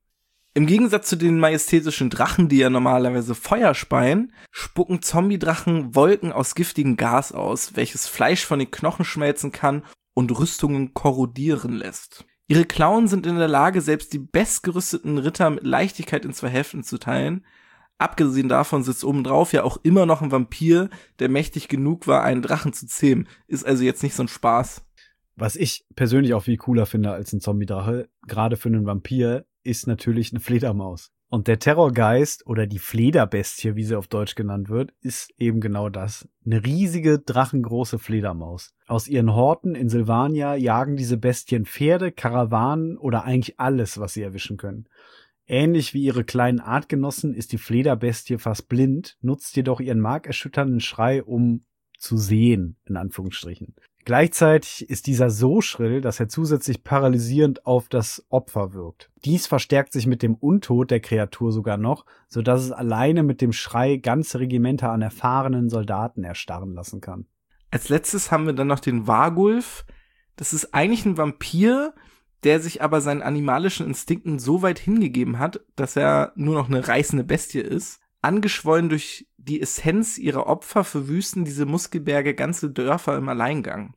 Im Gegensatz zu den majestätischen Drachen, die ja normalerweise Feuer speien, spucken Zombie-Drachen Wolken aus giftigem Gas aus, welches Fleisch von den Knochen schmelzen kann und Rüstungen korrodieren lässt. Ihre Klauen sind in der Lage, selbst die bestgerüsteten Ritter mit Leichtigkeit in zwei Hälften zu teilen. Abgesehen davon sitzt obendrauf ja auch immer noch ein Vampir, der mächtig genug war, einen Drachen zu zähmen. Ist also jetzt nicht so ein Spaß. Was ich persönlich auch viel cooler finde als ein Zombie-Drache, gerade für einen Vampir, ist natürlich eine Fledermaus. Und der Terrorgeist oder die Flederbestie, wie sie auf Deutsch genannt wird, ist eben genau das. Eine riesige, drachengroße Fledermaus. Aus ihren Horten in Sylvania jagen diese Bestien Pferde, Karawanen oder eigentlich alles, was sie erwischen können. Ähnlich wie ihre kleinen Artgenossen ist die Flederbestie fast blind, nutzt jedoch ihren markerschütternden Schrei, um zu sehen, in Anführungsstrichen. Gleichzeitig ist dieser so schrill, dass er zusätzlich paralysierend auf das Opfer wirkt. Dies verstärkt sich mit dem Untod der Kreatur sogar noch, so dass es alleine mit dem Schrei ganze Regimenter an erfahrenen Soldaten erstarren lassen kann. Als letztes haben wir dann noch den Vargulf. Das ist eigentlich ein Vampir, der sich aber seinen animalischen Instinkten so weit hingegeben hat, dass er nur noch eine reißende Bestie ist. Angeschwollen durch die Essenz ihrer Opfer verwüsten diese Muskelberge ganze Dörfer im Alleingang.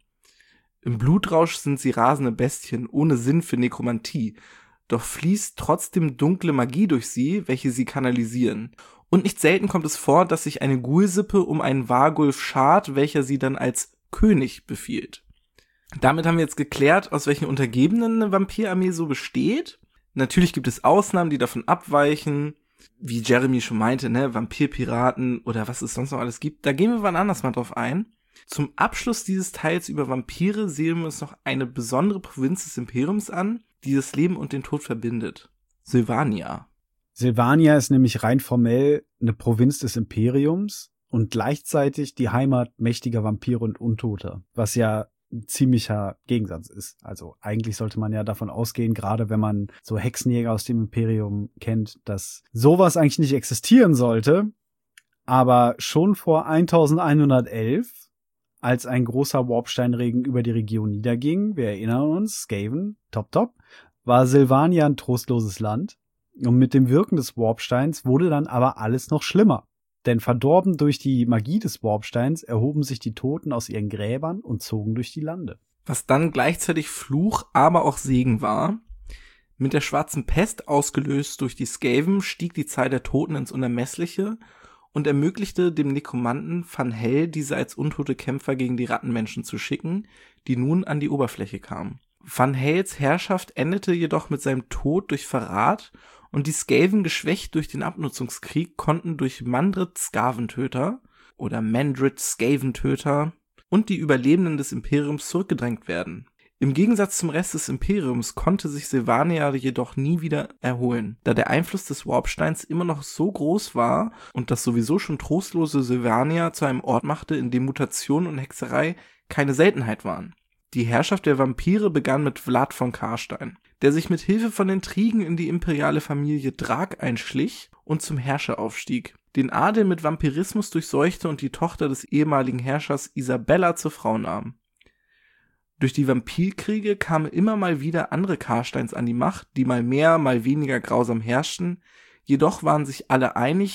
Im Blutrausch sind sie rasende Bestien, ohne Sinn für Nekromantie, doch fließt trotzdem dunkle Magie durch sie, welche sie kanalisieren. Und nicht selten kommt es vor, dass sich eine Ghoul-Sippe um einen Vargulf schart, welcher sie dann als König befiehlt. Damit haben wir jetzt geklärt, aus welchen Untergebenen eine Vampirarmee so besteht. Natürlich gibt es Ausnahmen, die davon abweichen, wie Jeremy schon meinte, ne, Vampirpiraten oder was es sonst noch alles gibt. Da gehen wir wann anders mal drauf ein. Zum Abschluss dieses Teils über Vampire sehen wir uns noch eine besondere Provinz des Imperiums an, die das Leben und den Tod verbindet. Sylvania. Sylvania ist nämlich rein formell eine Provinz des Imperiums und gleichzeitig die Heimat mächtiger Vampire und Untoter, was ja ein ziemlicher Gegensatz ist. Also eigentlich sollte man ja davon ausgehen, gerade wenn man so Hexenjäger aus dem Imperium kennt, dass sowas eigentlich nicht existieren sollte. Aber schon vor elfhundertelf, als ein großer Warpsteinregen über die Region niederging, wir erinnern uns, Skaven, top top, war Sylvania ein trostloses Land. Und mit dem Wirken des Warpsteins wurde dann aber alles noch schlimmer. Denn verdorben durch die Magie des Warpsteins erhoben sich die Toten aus ihren Gräbern und zogen durch die Lande. Was dann gleichzeitig Fluch, aber auch Segen war. Mit der schwarzen Pest, ausgelöst durch die Skaven, stieg die Zahl der Toten ins Unermessliche und ermöglichte dem Nekromanten Van Hel, diese als untote Kämpfer gegen die Rattenmenschen zu schicken, die nun an die Oberfläche kamen. Van Hels Herrschaft endete jedoch mit seinem Tod durch Verrat und die Skaven, geschwächt durch den Abnutzungskrieg, konnten durch Mandrit Skaventöter oder Mandrit Skaventöter und die Überlebenden des Imperiums zurückgedrängt werden. Im Gegensatz zum Rest des Imperiums konnte sich Sylvania jedoch nie wieder erholen, da der Einfluss des Warpsteins immer noch so groß war und das sowieso schon trostlose Sylvania zu einem Ort machte, in dem Mutation und Hexerei keine Seltenheit waren. Die Herrschaft der Vampire begann mit Vlad von Karstein, der sich mit Hilfe von Intrigen in die imperiale Familie Drag einschlich und zum Herrscher aufstieg, den Adel mit Vampirismus durchseuchte und die Tochter des ehemaligen Herrschers Isabella zur Frau nahm. Durch die Vampirkriege kamen immer mal wieder andere Karsteins an die Macht, die mal mehr, mal weniger grausam herrschten, jedoch waren sich alle einig,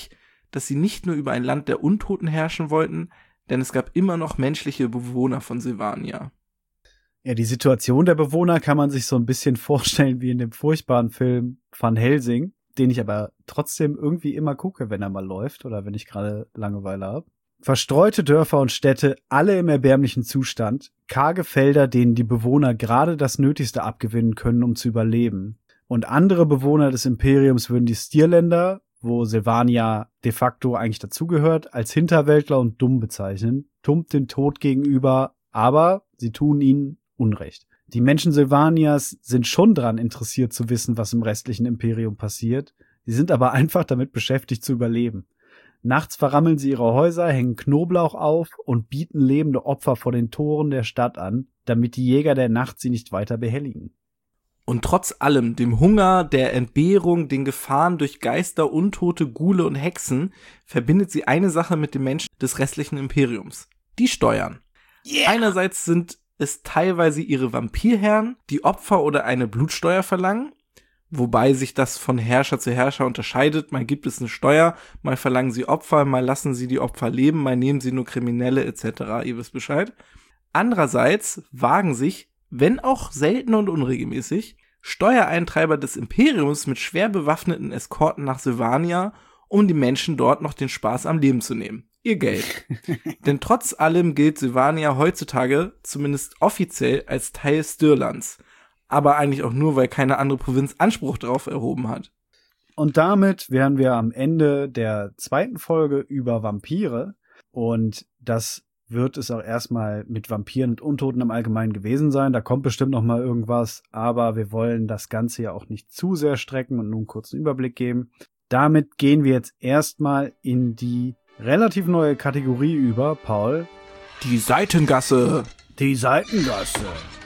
dass sie nicht nur über ein Land der Untoten herrschen wollten, denn es gab immer noch menschliche Bewohner von Sylvania. Ja, die Situation der Bewohner kann man sich so ein bisschen vorstellen wie in dem furchtbaren Film Van Helsing, den ich aber trotzdem irgendwie immer gucke, wenn er mal läuft oder wenn ich gerade Langeweile habe. Verstreute Dörfer und Städte, alle im erbärmlichen Zustand, karge Felder, denen die Bewohner gerade das Nötigste abgewinnen können, um zu überleben. Und andere Bewohner des Imperiums würden die Stierländer, wo Sylvania de facto eigentlich dazugehört, als Hinterwäldler und dumm bezeichnen, tumpt den Tod gegenüber, aber sie tun ihnen Unrecht. Die Menschen Sylvanias sind schon dran interessiert zu wissen, was im restlichen Imperium passiert. Sie sind aber einfach damit beschäftigt zu überleben. Nachts verrammeln sie ihre Häuser, hängen Knoblauch auf und bieten lebende Opfer vor den Toren der Stadt an, damit die Jäger der Nacht sie nicht weiter behelligen. Und trotz allem, dem Hunger, der Entbehrung, den Gefahren durch Geister, Untote, Ghule und Hexen, verbindet sie eine Sache mit den Menschen des restlichen Imperiums. Die Steuern. Yeah. Einerseits sind es teilweise ihre Vampirherren, die Opfer oder eine Blutsteuer verlangen, wobei sich das von Herrscher zu Herrscher unterscheidet. Mal gibt es eine Steuer, mal verlangen sie Opfer, mal lassen sie die Opfer leben, mal nehmen sie nur Kriminelle et cetera. Ihr wisst Bescheid. Andererseits wagen sich, wenn auch selten und unregelmäßig, Steuereintreiber des Imperiums mit schwer bewaffneten Eskorten nach Sylvania, um die Menschen dort noch den Spaß am Leben zu nehmen. Ihr Geld. Denn trotz allem gilt Sylvania heutzutage, zumindest offiziell, als Teil Stirlands. Aber eigentlich auch nur, weil keine andere Provinz Anspruch darauf erhoben hat. Und damit wären wir am Ende der zweiten Folge über Vampire. Und das wird es auch erstmal mit Vampiren und Untoten im Allgemeinen gewesen sein. Da kommt bestimmt noch mal irgendwas. Aber wir wollen das Ganze ja auch nicht zu sehr strecken und nur einen kurzen Überblick geben. Damit gehen wir jetzt erstmal in die relativ neue Kategorie über, Paul. Die Seitengasse. Die Seitengasse.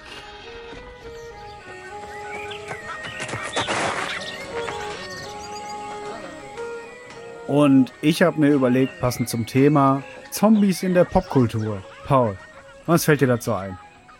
Und ich habe mir überlegt, passend zum Thema, Zombies in der Popkultur. Paul, was fällt dir dazu ein?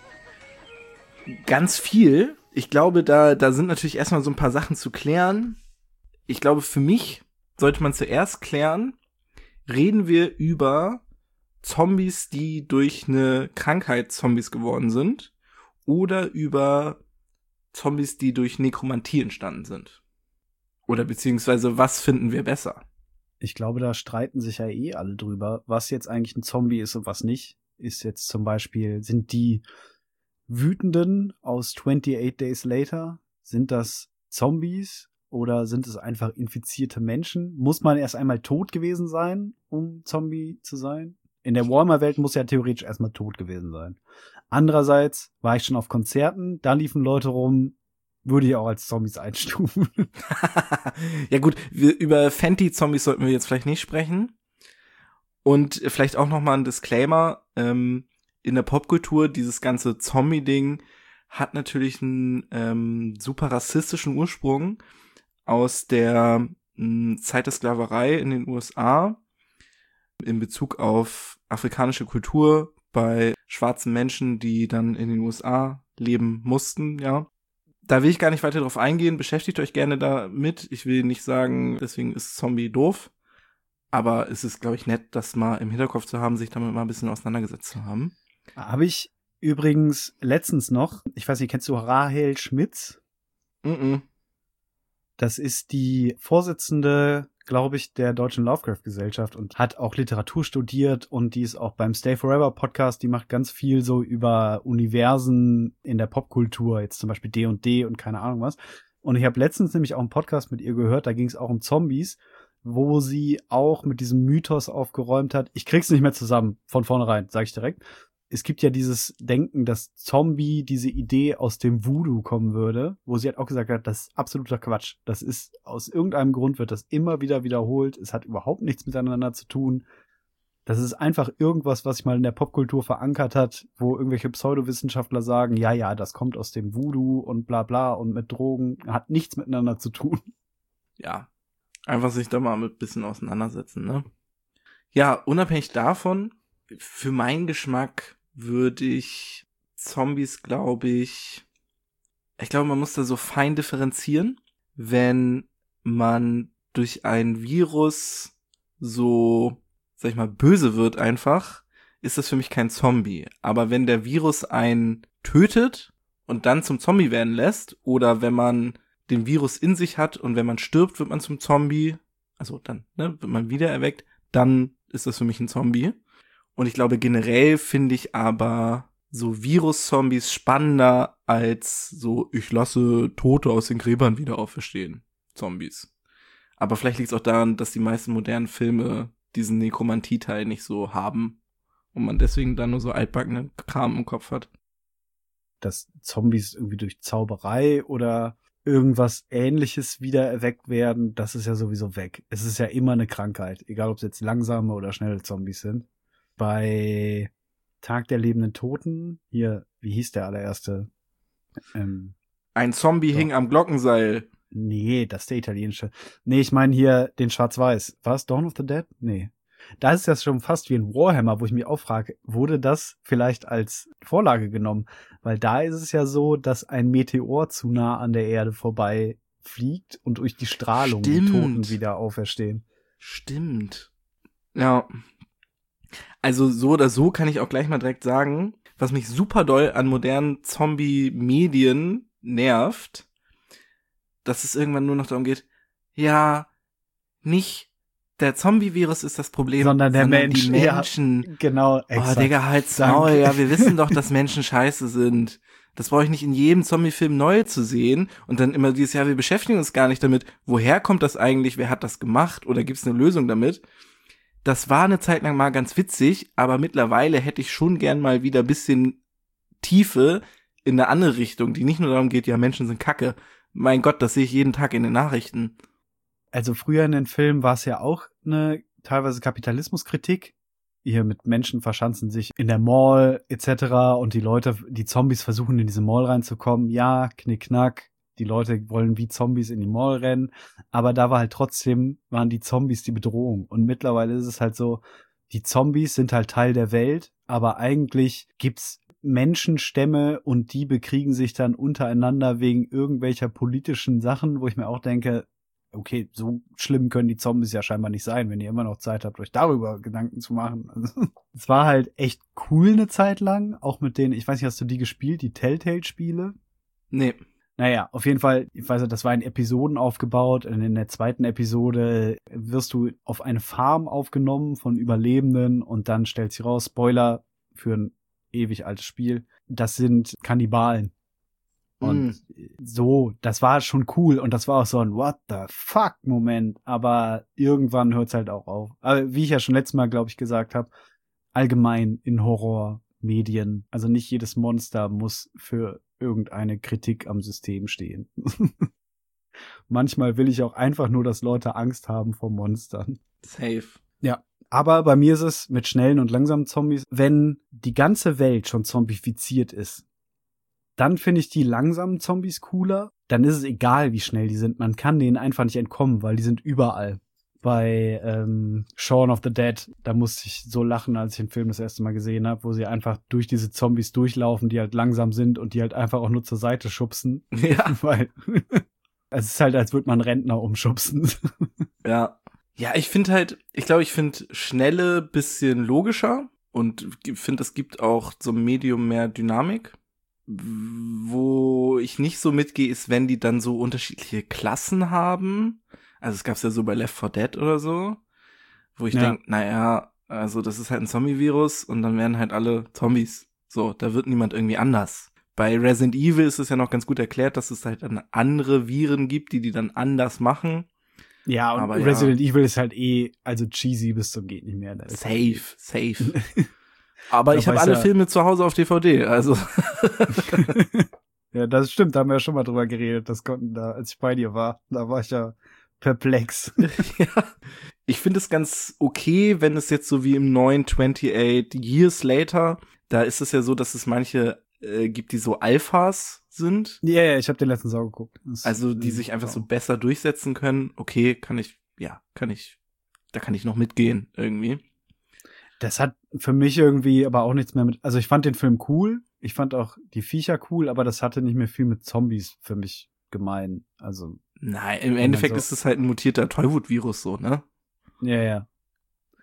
Ganz viel. Ich glaube, da, da sind natürlich erstmal so ein paar Sachen zu klären. Ich glaube, für mich sollte man zuerst klären, reden wir über Zombies, die durch eine Krankheit Zombies geworden sind, oder über Zombies, die durch Nekromantie entstanden sind? Oder beziehungsweise, was finden wir besser? Ich glaube, da streiten sich ja eh alle drüber, was jetzt eigentlich ein Zombie ist und was nicht. Ist jetzt zum Beispiel, sind die Wütenden aus twenty-eight Days Later, sind das Zombies oder sind es einfach infizierte Menschen? Muss man erst einmal tot gewesen sein, um Zombie zu sein? In der Warhammer-Welt muss ja theoretisch erstmal tot gewesen sein. Andererseits war ich schon auf Konzerten, da liefen Leute rum, würde ich auch als Zombies einstufen. Ja gut, wir, über Fenty-Zombies sollten wir jetzt vielleicht nicht sprechen. Und vielleicht auch noch mal ein Disclaimer. Ähm, in der Popkultur, dieses ganze Zombie-Ding hat natürlich einen ähm, super rassistischen Ursprung aus der mh, Zeit der Sklaverei in den U S A in Bezug auf afrikanische Kultur bei schwarzen Menschen, die dann in den U S A leben mussten, ja. Da will ich gar nicht weiter drauf eingehen. Beschäftigt euch gerne damit. Ich will nicht sagen, deswegen ist Zombie doof. Aber es ist, glaube ich, nett, das mal im Hinterkopf zu haben, sich damit mal ein bisschen auseinandergesetzt zu haben. Habe ich übrigens letztens noch, ich weiß nicht, kennst du Rahel Schmitz? Mhm. Das ist die Vorsitzende, glaube ich, der Deutschen Lovecraft-Gesellschaft und hat auch Literatur studiert und die ist auch beim Stay Forever Podcast, die macht ganz viel so über Universen in der Popkultur, jetzt zum Beispiel D und D und keine Ahnung was. Und ich habe letztens nämlich auch einen Podcast mit ihr gehört, da ging es auch um Zombies, wo sie auch mit diesem Mythos aufgeräumt hat. Ich krieg's nicht mehr zusammen, von vornherein, sage ich direkt. Es gibt ja dieses Denken, dass Zombie, diese Idee aus dem Voodoo kommen würde, wo sie halt auch gesagt hat, das ist absoluter Quatsch. Das ist, aus irgendeinem Grund wird das immer wieder wiederholt. Es hat überhaupt nichts miteinander zu tun. Das ist einfach irgendwas, was sich mal in der Popkultur verankert hat, wo irgendwelche Pseudowissenschaftler sagen, ja, ja, das kommt aus dem Voodoo und bla bla und mit Drogen, hat nichts miteinander zu tun. Ja, einfach sich da mal mit ein bisschen auseinandersetzen, ne? Ja, unabhängig davon, für meinen Geschmack würde ich Zombies, glaube ich, ich glaube, man muss da so fein differenzieren, wenn man durch ein Virus so, sag ich mal, böse wird einfach, ist das für mich kein Zombie. Aber wenn der Virus einen tötet und dann zum Zombie werden lässt, oder wenn man den Virus in sich hat und wenn man stirbt, wird man zum Zombie, also dann, ne, wird man wieder erweckt, dann ist das für mich ein Zombie. Und ich glaube, generell finde ich aber so Virus-Zombies spannender als so, ich lasse Tote aus den Gräbern wieder auferstehen. Zombies. Aber vielleicht liegt es auch daran, dass die meisten modernen Filme diesen Nekromantie-Teil nicht so haben und man deswegen dann nur so altbackenen Kram im Kopf hat. Dass Zombies irgendwie durch Zauberei oder irgendwas Ähnliches wieder erweckt werden, das ist ja sowieso weg. Es ist ja immer eine Krankheit, egal ob es jetzt langsame oder schnelle Zombies sind. Bei Tag der lebenden Toten, hier, wie hieß der allererste? Ähm, Ein Zombie doch. hing am Glockenseil. Nee, das ist der italienische. Nee, ich meine hier den Schwarz-Weiß. War es Dawn of the Dead? Nee. Da ist das schon fast wie ein Warhammer, wo ich mich auch frage, wurde das vielleicht als Vorlage genommen? Weil da ist es ja so, dass ein Meteor zu nah an der Erde vorbei fliegt und durch die Strahlung Stimmt. die Toten wieder auferstehen. Stimmt. Ja. Also so oder so kann ich auch gleich mal direkt sagen, was mich super doll an modernen Zombie-Medien nervt, dass es irgendwann nur noch darum geht, ja, nicht der Zombie-Virus ist das Problem, Sondern der Mensch. die Menschen. Ja, genau, exakt. Oh, Digga, halt's Maul, ja, wir wissen doch, dass Menschen scheiße sind. Das brauche ich nicht in jedem Zombie-Film neu zu sehen und dann immer dieses Jahr, wir beschäftigen uns gar nicht damit, woher kommt das eigentlich, wer hat das gemacht oder gibt's eine Lösung damit? Das war eine Zeit lang mal ganz witzig, aber mittlerweile hätte ich schon gern mal wieder ein bisschen Tiefe in eine andere Richtung, die nicht nur darum geht, ja, Menschen sind Kacke. Mein Gott, das sehe ich jeden Tag in den Nachrichten. Also früher in den Filmen war es ja auch eine teilweise Kapitalismuskritik. Hier mit Menschen verschanzen sich in der Mall et cetera und die Leute, die Zombies versuchen in diese Mall reinzukommen. Ja, knickknack, die Leute wollen wie Zombies in die Mall rennen, aber da war halt trotzdem, waren die Zombies die Bedrohung. Und mittlerweile ist es halt so, die Zombies sind halt Teil der Welt, aber eigentlich gibt's Menschenstämme und die bekriegen sich dann untereinander wegen irgendwelcher politischen Sachen, wo ich mir auch denke, okay, so schlimm können die Zombies ja scheinbar nicht sein, wenn ihr immer noch Zeit habt, euch darüber Gedanken zu machen. Also, es war halt echt cool eine Zeit lang, auch mit denen, ich weiß nicht, hast du die gespielt, die Telltale-Spiele? Nee. Naja, auf jeden Fall, ich weiß nicht, das war in Episoden aufgebaut und in der zweiten Episode wirst du auf eine Farm aufgenommen von Überlebenden und dann stellt sich raus, Spoiler für ein ewig altes Spiel, das sind Kannibalen. Und mm. so, das war schon cool und das war auch so ein What the fuck Moment, aber irgendwann hört's halt auch auf. Aber wie ich ja schon letztes Mal, glaube ich, gesagt habe, allgemein in Horrormedien, also nicht jedes Monster muss für irgendeine Kritik am System stehen. Manchmal will ich auch einfach nur, dass Leute Angst haben vor Monstern. Safe. Ja. Aber bei mir ist es mit schnellen und langsamen Zombies, wenn die ganze Welt schon zombifiziert ist, dann finde ich die langsamen Zombies cooler. Dann ist es egal, wie schnell die sind. Man kann denen einfach nicht entkommen, weil die sind überall. Bei ähm, Shaun of the Dead, da musste ich so lachen, als ich den Film das erste Mal gesehen habe, wo sie einfach durch diese Zombies durchlaufen, die halt langsam sind und die halt einfach auch nur zur Seite schubsen. Ja. Weil es ist halt, als würde man Rentner umschubsen. Ja. Ja, ich finde halt, ich glaube, ich finde schnelle bisschen logischer und finde, es gibt auch so ein Medium mehr Dynamik. Wo ich nicht so mitgehe, ist, wenn die dann so unterschiedliche Klassen haben. Also es gab's ja so bei Left four Dead oder so, wo ich ja. denke, naja, also das ist halt ein Zombie-Virus und dann werden halt alle Zombies. So, da wird niemand irgendwie anders. Bei Resident Evil ist es ja noch ganz gut erklärt, dass es halt dann andere Viren gibt, die die dann anders machen. Ja, und Aber Resident ja. Evil ist halt eh, also cheesy bis zum geht nicht mehr. Safe, safe. Aber ich habe alle ja Filme zu Hause auf D V D, also. Ja, das stimmt, da haben wir ja schon mal drüber geredet, das konnten da, als ich bei dir war, da war ich ja perplex. Ja. Ich finde es ganz okay, wenn es jetzt so wie im neuen twenty-eight Years Later, da ist es ja so, dass es manche äh, gibt, die so Alphas sind. Ja, ja, ich habe den letzten Sau geguckt. Das also die sich einfach so besser durchsetzen können. Okay, kann ich, ja, kann ich, da kann ich noch mitgehen irgendwie. Das hat für mich irgendwie aber auch nichts mehr mit, also ich fand den Film cool, ich fand auch die Viecher cool, aber das hatte nicht mehr viel mit Zombies für mich gemein, also. Nein, im Endeffekt so ist es halt ein mutierter Tollwut-Virus so, ne? Ja, ja.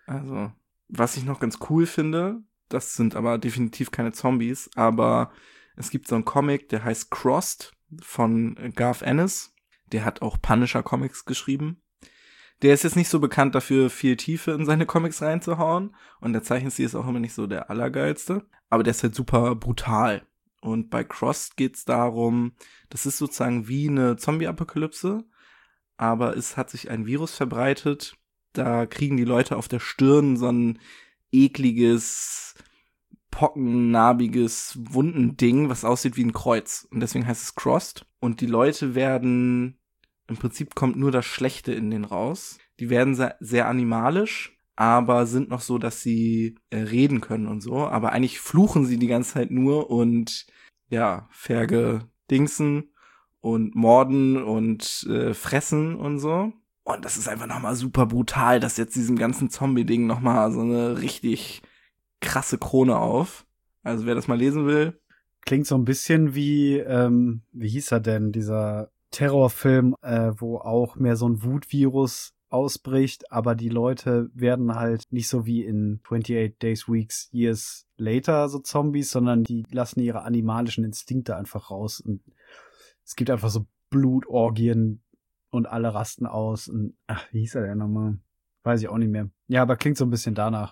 Also, was ich noch ganz cool finde, das sind aber definitiv keine Zombies, aber es gibt so einen Comic, der heißt Crossed von Garth Ennis. Der hat auch Punisher Comics geschrieben. Der ist jetzt nicht so bekannt dafür, viel Tiefe in seine Comics reinzuhauen. Und der Zeichenstil ist auch immer nicht so der allergeilste. Aber der ist halt super brutal. Und bei Crossed geht's darum, das ist sozusagen wie eine Zombie-Apokalypse. Aber es hat sich ein Virus verbreitet. Da kriegen die Leute auf der Stirn so ein ekliges, pockennarbiges Wundending, was aussieht wie ein Kreuz. Und deswegen heißt es Crossed. Und die Leute werden, im Prinzip kommt nur das Schlechte in denen raus. Die werden sehr, sehr animalisch, aber sind noch so, dass sie äh, reden können und so. Aber eigentlich fluchen sie die ganze Zeit nur und, ja, vergedingsen und morden und äh, fressen und so. Und das ist einfach nochmal super brutal, dass jetzt diesem ganzen Zombie-Ding nochmal so eine richtig krasse Krone auf. Also wer das mal lesen will. Klingt so ein bisschen wie, ähm, wie hieß er denn, dieser Terrorfilm, äh, wo auch mehr so ein Wutvirus ausbricht, aber die Leute werden halt nicht so wie in twenty-eight Days, Weeks, Years Later so Zombies, sondern die lassen ihre animalischen Instinkte einfach raus. Und es gibt einfach so Blutorgien und alle rasten aus. Und ach, wie hieß er denn nochmal? Weiß ich auch nicht mehr. Ja, aber klingt so ein bisschen danach.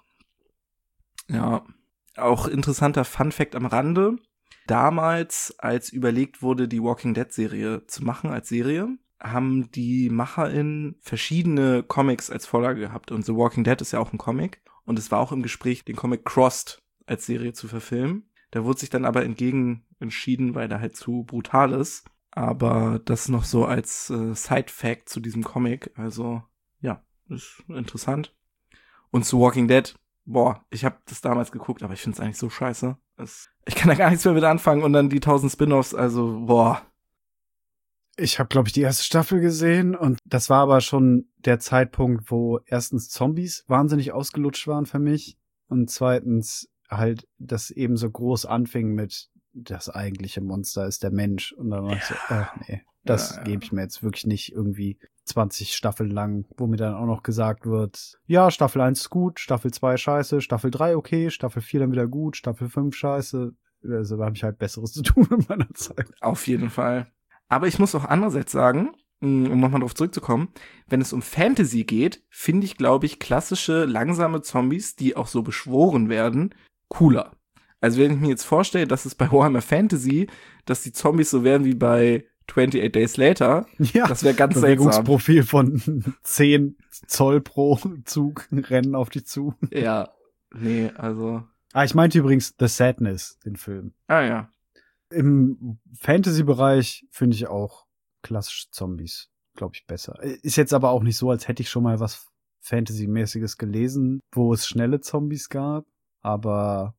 Ja, auch interessanter Funfact am Rande. Damals, als überlegt wurde, die Walking Dead-Serie zu machen als Serie, haben die MacherInnen verschiedene Comics als Vorlage gehabt. Und The Walking Dead ist ja auch ein Comic. Und es war auch im Gespräch, den Comic Crossed als Serie zu verfilmen. Da wurde sich dann aber entgegen entschieden, weil der halt zu brutal ist. Aber das noch so als äh, Side-Fact zu diesem Comic. Also, ja, ist interessant. Und zu Walking Dead, boah, ich habe das damals geguckt, aber ich finde es eigentlich so scheiße. Es, ich kann da gar nichts mehr mit anfangen und dann die tausend Spin-Offs, also, boah. Ich habe, glaube ich, die erste Staffel gesehen und das war aber schon der Zeitpunkt, wo erstens Zombies wahnsinnig ausgelutscht waren für mich und zweitens halt das eben so groß anfing mit das eigentliche Monster ist der Mensch und dann war ich so, ach nee, das ja, ja. gebe ich mir jetzt wirklich nicht irgendwie zwanzig Staffeln lang, wo mir dann auch noch gesagt wird, ja, Staffel eins ist gut, Staffel zwei scheiße, Staffel drei okay, Staffel vier dann wieder gut, Staffel fünf scheiße. Also da habe ich halt Besseres zu tun in meiner Zeit. Auf jeden Fall. Aber ich muss auch andererseits sagen, um nochmal drauf zurückzukommen, wenn es um Fantasy geht, finde ich, glaube ich, klassische, langsame Zombies, die auch so beschworen werden, cooler. Also wenn ich mir jetzt vorstelle, dass es bei Warhammer Fantasy, dass die Zombies so werden wie bei twenty-eight Days Later, ja, das wäre ganz seltsam. Bewegungsprofil von zehn Zoll pro Zug rennen auf dich zu. Ja, nee, also. Ah, ich meinte übrigens The Sadness, den Film. Ah, ja. Im Fantasy-Bereich finde ich auch klassische Zombies, glaube ich, besser. Ist jetzt aber auch nicht so, als hätte ich schon mal was Fantasy-mäßiges gelesen, wo es schnelle Zombies gab, aber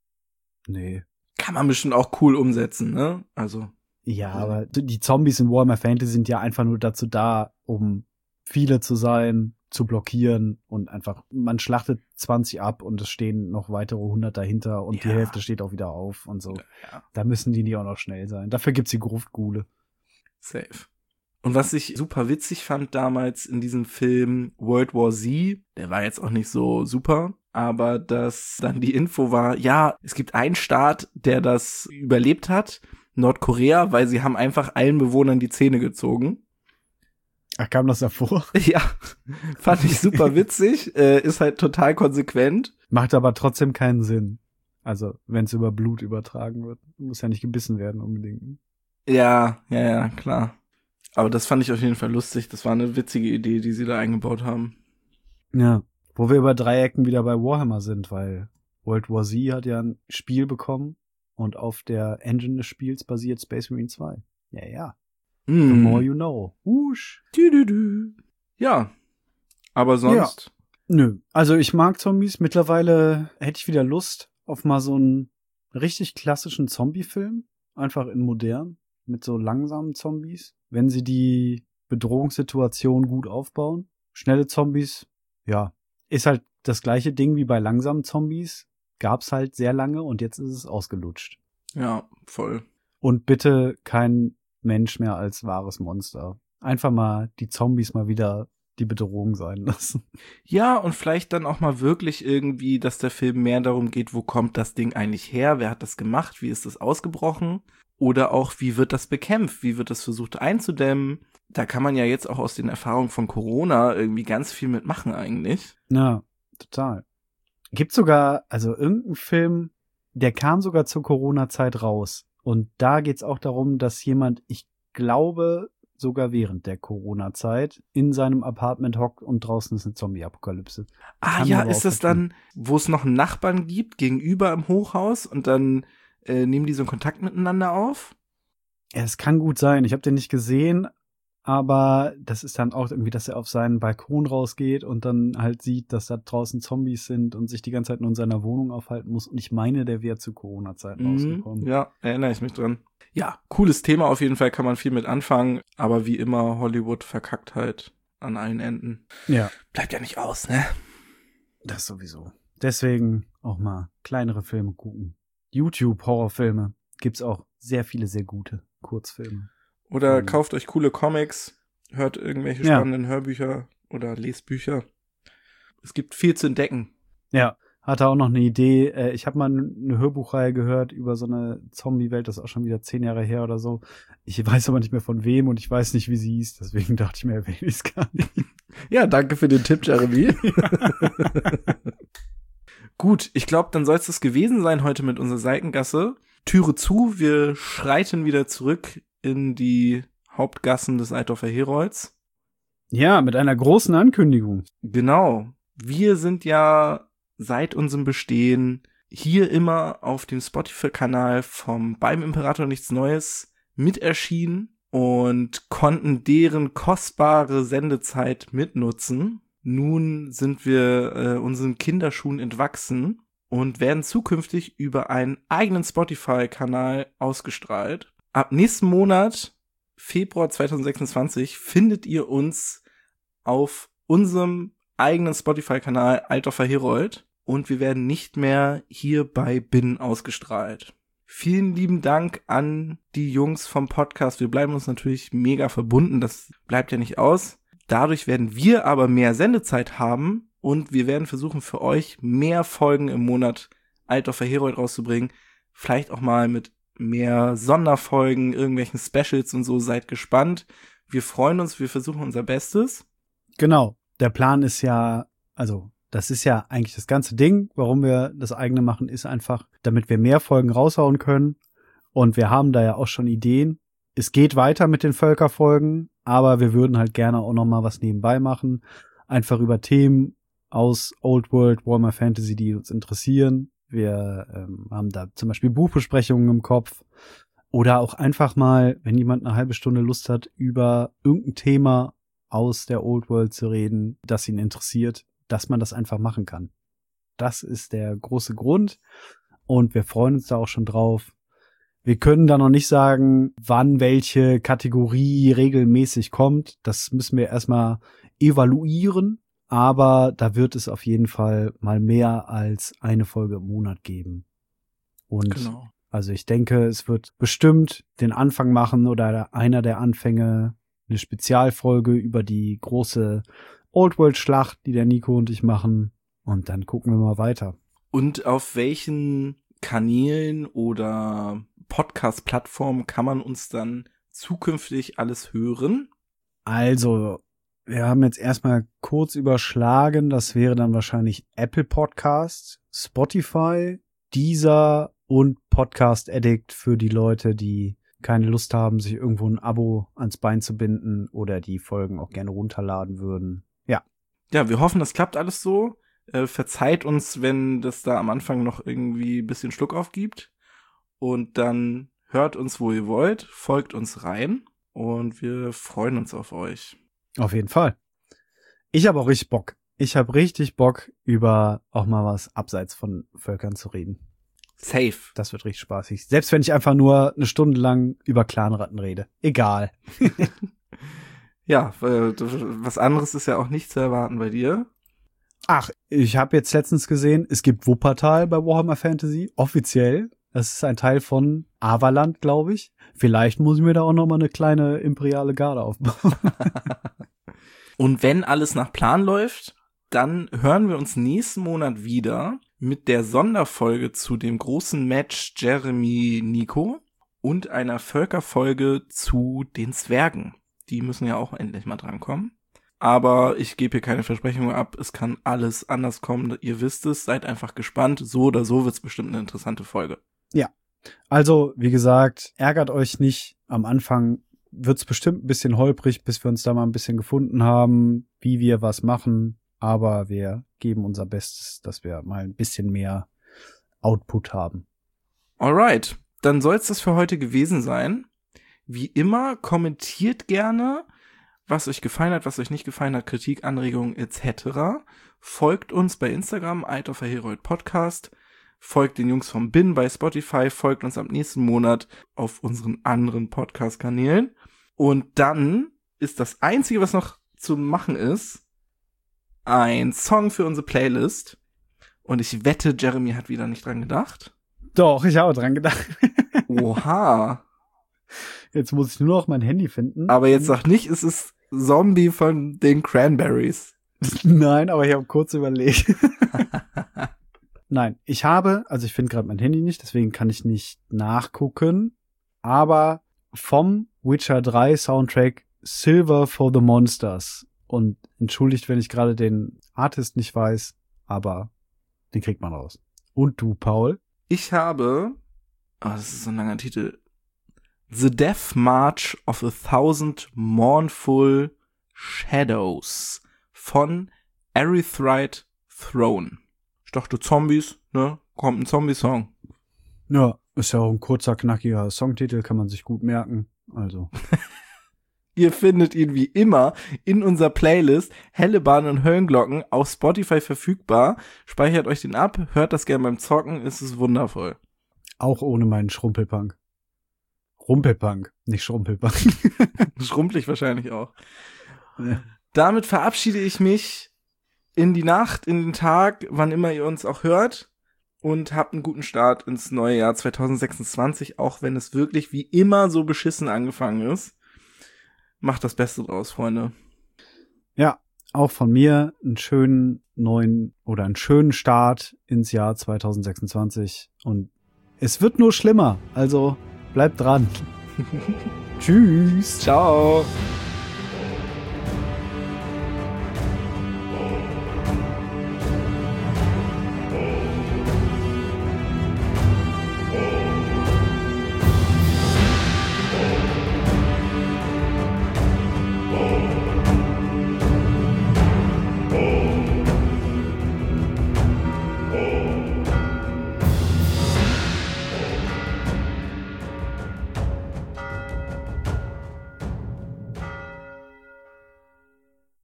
nee. Kann man bestimmt auch cool umsetzen, ne? Also. Ja, aber die Zombies in Warhammer Fantasy sind ja einfach nur dazu da, um viele zu sein, zu blockieren und einfach, man schlachtet zwanzig ab und es stehen noch weitere hundert dahinter und ja. Die Hälfte steht auch wieder auf und so. Ja. Da müssen die nicht auch noch schnell sein. Dafür gibt's die Gruftgule. Safe. Und was ich super witzig fand damals in diesem Film World War Z, der war jetzt auch nicht so super, aber dass dann die Info war, ja, es gibt einen Staat, der das überlebt hat, Nordkorea, weil sie haben einfach allen Bewohnern die Zähne gezogen. Ach, kam das davor? Ja, fand ich super witzig, äh, ist halt total konsequent. Macht aber trotzdem keinen Sinn. Also, wenn es über Blut übertragen wird. Muss ja nicht gebissen werden unbedingt. Ja, ja, ja, klar. Aber das fand ich auf jeden Fall lustig. Das war eine witzige Idee, die sie da eingebaut haben. Ja, wo wir über Dreiecken wieder bei Warhammer sind, weil World War Z hat ja ein Spiel bekommen und auf der Engine des Spiels basiert Space Marine zwei. Ja, ja. Mm. The more you know. Wusch. Du, du, du. Ja, aber sonst? Ja. Nö, also ich mag Zombies. Mittlerweile hätte ich wieder Lust auf mal so einen richtig klassischen Zombie-Film. Einfach in modern. Mit so langsamen Zombies. Wenn sie die Bedrohungssituation gut aufbauen. Schnelle Zombies, ja, ist halt das gleiche Ding wie bei langsamen Zombies. Gab's halt sehr lange und jetzt ist es ausgelutscht. Ja, voll. Und bitte kein Mensch mehr als wahres Monster. Einfach mal die Zombies mal wieder die Bedrohung sein lassen. Ja, und vielleicht dann auch mal wirklich irgendwie, dass der Film mehr darum geht, wo kommt das Ding eigentlich her, wer hat das gemacht, wie ist das ausgebrochen oder auch, wie wird das bekämpft, wie wird das versucht einzudämmen. Da kann man ja jetzt auch aus den Erfahrungen von Corona irgendwie ganz viel mitmachen eigentlich. Ja, total. Gibt sogar, also irgendein Film, der kam sogar zur Corona-Zeit raus. Und da geht's auch darum, dass jemand, ich glaube, sogar während der Corona-Zeit in seinem Apartment hockt und draußen ist eine Zombie-Apokalypse. Ah Kann ja, aber ist auch das dann, wo es noch einen Nachbarn gibt, gegenüber im Hochhaus und dann äh, nehmen die so einen Kontakt miteinander auf? Ja, es kann gut sein. Ich habe den nicht gesehen, aber das ist dann auch irgendwie, dass er auf seinen Balkon rausgeht und dann halt sieht, dass da draußen Zombies sind und sich die ganze Zeit nur in seiner Wohnung aufhalten muss. Und ich meine, der wäre zu Corona-Zeiten Mhm, rausgekommen. ja, erinnere ich mich dran. Ja, cooles Thema auf jeden Fall, kann man viel mit anfangen, aber wie immer, Hollywood verkackt halt an allen Enden. Ja. Bleibt ja nicht aus, ne? Das sowieso. Deswegen auch mal kleinere Filme gucken. YouTube-Horrorfilme gibt's auch sehr viele sehr gute Kurzfilme. Oder Mhm. kauft euch coole Comics, hört irgendwelche Ja. spannenden Hörbücher oder lest Bücher. Es gibt viel zu entdecken. Ja, hatte auch noch eine Idee. Äh, Ich habe mal eine Hörbuchreihe gehört über so eine Zombie-Welt, das ist auch schon wieder zehn Jahre her oder so. Ich weiß aber nicht mehr von wem und ich weiß nicht, wie sie hieß. Deswegen dachte ich mir, erwähne ich es gar nicht. Ja, danke für den Tipp, Jeremy. Gut, ich glaube, dann soll es das gewesen sein heute mit unserer Seitengasse. Türe zu, wir schreiten wieder zurück in die Hauptgassen des Altdorfer Herolds. Ja, mit einer großen Ankündigung. Genau. Wir sind ja seit unserem Bestehen hier immer auf dem Spotify-Kanal vom Beim Imperator nichts Neues mit erschienen und konnten deren kostbare Sendezeit mitnutzen. Nun sind wir äh, unseren Kinderschuhen entwachsen und werden zukünftig über einen eigenen Spotify-Kanal ausgestrahlt. Ab nächsten Monat, Februar zwanzig sechsundzwanzig, findet ihr uns auf unserem eigenen Spotify-Kanal Altdorfer Herold und wir werden nicht mehr hier bei Bin ausgestrahlt. Vielen lieben Dank an die Jungs vom Podcast. Wir bleiben uns natürlich mega verbunden, das bleibt ja nicht aus. Dadurch werden wir aber mehr Sendezeit haben und wir werden versuchen für euch mehr Folgen im Monat Altdorfer Herold rauszubringen. Vielleicht auch mal mit mehr Sonderfolgen, irgendwelchen Specials und so. Seid gespannt. Wir freuen uns, wir versuchen unser Bestes. Genau. Der Plan ist ja, also das ist ja eigentlich das ganze Ding, warum wir das eigene machen, ist einfach, damit wir mehr Folgen raushauen können. Und wir haben da ja auch schon Ideen. Es geht weiter mit den Völkerfolgen, aber wir würden halt gerne auch noch mal was nebenbei machen. Einfach über Themen aus Old World, Warhammer Fantasy, die uns interessieren. Wir ähm, haben da zum Beispiel Buchbesprechungen im Kopf. Oder auch einfach mal, wenn jemand eine halbe Stunde Lust hat, über irgendein Thema aus der Old World zu reden, das ihn interessiert, dass man das einfach machen kann. Das ist der große Grund und wir freuen uns da auch schon drauf. Wir können da noch nicht sagen, wann welche Kategorie regelmäßig kommt. Das müssen wir erstmal evaluieren, aber da wird es auf jeden Fall mal mehr als eine Folge im Monat geben. Und Genau. Also ich denke, es wird bestimmt den Anfang machen oder einer der Anfänge eine Spezialfolge über die große Old World Schlacht, die der Nico und ich machen. Und dann gucken wir mal weiter. Und auf welchen Kanälen oder Podcast-Plattformen kann man uns dann zukünftig alles hören? Also, wir haben jetzt erstmal kurz überschlagen. Das wäre dann wahrscheinlich Apple Podcast, Spotify, Deezer und Podcast Addict für die Leute, die keine Lust haben, sich irgendwo ein Abo ans Bein zu binden oder die Folgen auch gerne runterladen würden. Ja. Ja, wir hoffen, das klappt alles so. Äh, verzeiht uns, wenn das da am Anfang noch irgendwie ein bisschen Schluck aufgibt. Und dann hört uns, wo ihr wollt, folgt uns rein und wir freuen uns auf euch. Auf jeden Fall. Ich habe auch richtig Bock. Ich habe richtig Bock, über auch mal was abseits von Völkern zu reden. Safe. Das wird richtig spaßig. Selbst wenn ich einfach nur eine Stunde lang über Clanratten rede. Egal. Ja, äh, was anderes ist ja auch nicht zu erwarten bei dir. Ach, ich habe jetzt letztens gesehen, es gibt Wuppertal bei Warhammer Fantasy, offiziell. Das ist ein Teil von Averland, glaube ich. Vielleicht muss ich mir da auch noch mal eine kleine imperiale Garde aufbauen. Und wenn alles nach Plan läuft, dann hören wir uns nächsten Monat wieder mit der Sonderfolge zu dem großen Match Jeremy Nico und einer Völkerfolge zu den Zwergen. Die müssen ja auch endlich mal drankommen. Aber ich gebe hier keine Versprechungen ab. Es kann alles anders kommen. Ihr wisst es. Seid einfach gespannt. So oder so wird es bestimmt eine interessante Folge. Ja. Also, wie gesagt, ärgert euch nicht. Am Anfang wird es bestimmt ein bisschen holprig, bis wir uns da mal ein bisschen gefunden haben, wie wir was machen. Aber wir geben unser Bestes, dass wir mal ein bisschen mehr Output haben. Alright. Dann soll es das für heute gewesen sein. Wie immer, kommentiert gerne, was euch gefallen hat, was euch nicht gefallen hat, Kritik, Anregungen et cetera. Folgt uns bei Instagram, Eid of a Herold Podcast. Folgt den Jungs vom Bin bei Spotify. Folgt uns am nächsten Monat auf unseren anderen Podcast-Kanälen. Und dann ist das Einzige, was noch zu machen ist, ein Song für unsere Playlist. Und ich wette, Jeremy hat wieder nicht dran gedacht. Doch, ich habe dran gedacht. Oha. Jetzt muss ich nur noch mein Handy finden. Aber jetzt sag nicht, es ist Zombie von den Cranberries. Nein, aber ich habe kurz überlegt. Nein, ich habe, also ich finde gerade mein Handy nicht, deswegen kann ich nicht nachgucken, aber vom Witcher drei Soundtrack Silver for the Monsters. Und entschuldigt, wenn ich gerade den Artist nicht weiß, aber den kriegt man raus. Und du, Paul? Ich habe, oh, das ist so ein langer Titel, The Death March of a Thousand Mournful Shadows von Erythrite Throne. Ich dachte, Zombies, ne? Kommt ein Zombie-Song. Ja, ist ja auch ein kurzer, knackiger Songtitel, kann man sich gut merken. Also. Ihr findet ihn wie immer in unserer Playlist Hellebahn und Höllenglocken auf Spotify verfügbar. Speichert euch den ab, hört das gerne beim Zocken, es ist wundervoll. Auch ohne meinen Schrumpelpunk. Rumpelpunk, nicht Schrumpelpunk. Schrumpelig wahrscheinlich auch. Ja. Damit verabschiede ich mich in die Nacht, in den Tag, wann immer ihr uns auch hört. Und habt einen guten Start ins neue Jahr zwanzig sechsundzwanzig, auch wenn es wirklich wie immer so beschissen angefangen ist. Macht das Beste draus, Freunde. Ja, auch von mir einen schönen neuen oder einen schönen Start ins Jahr zwanzig sechsundzwanzig. Und es wird nur schlimmer, also bleibt dran. Tschüss. Ciao.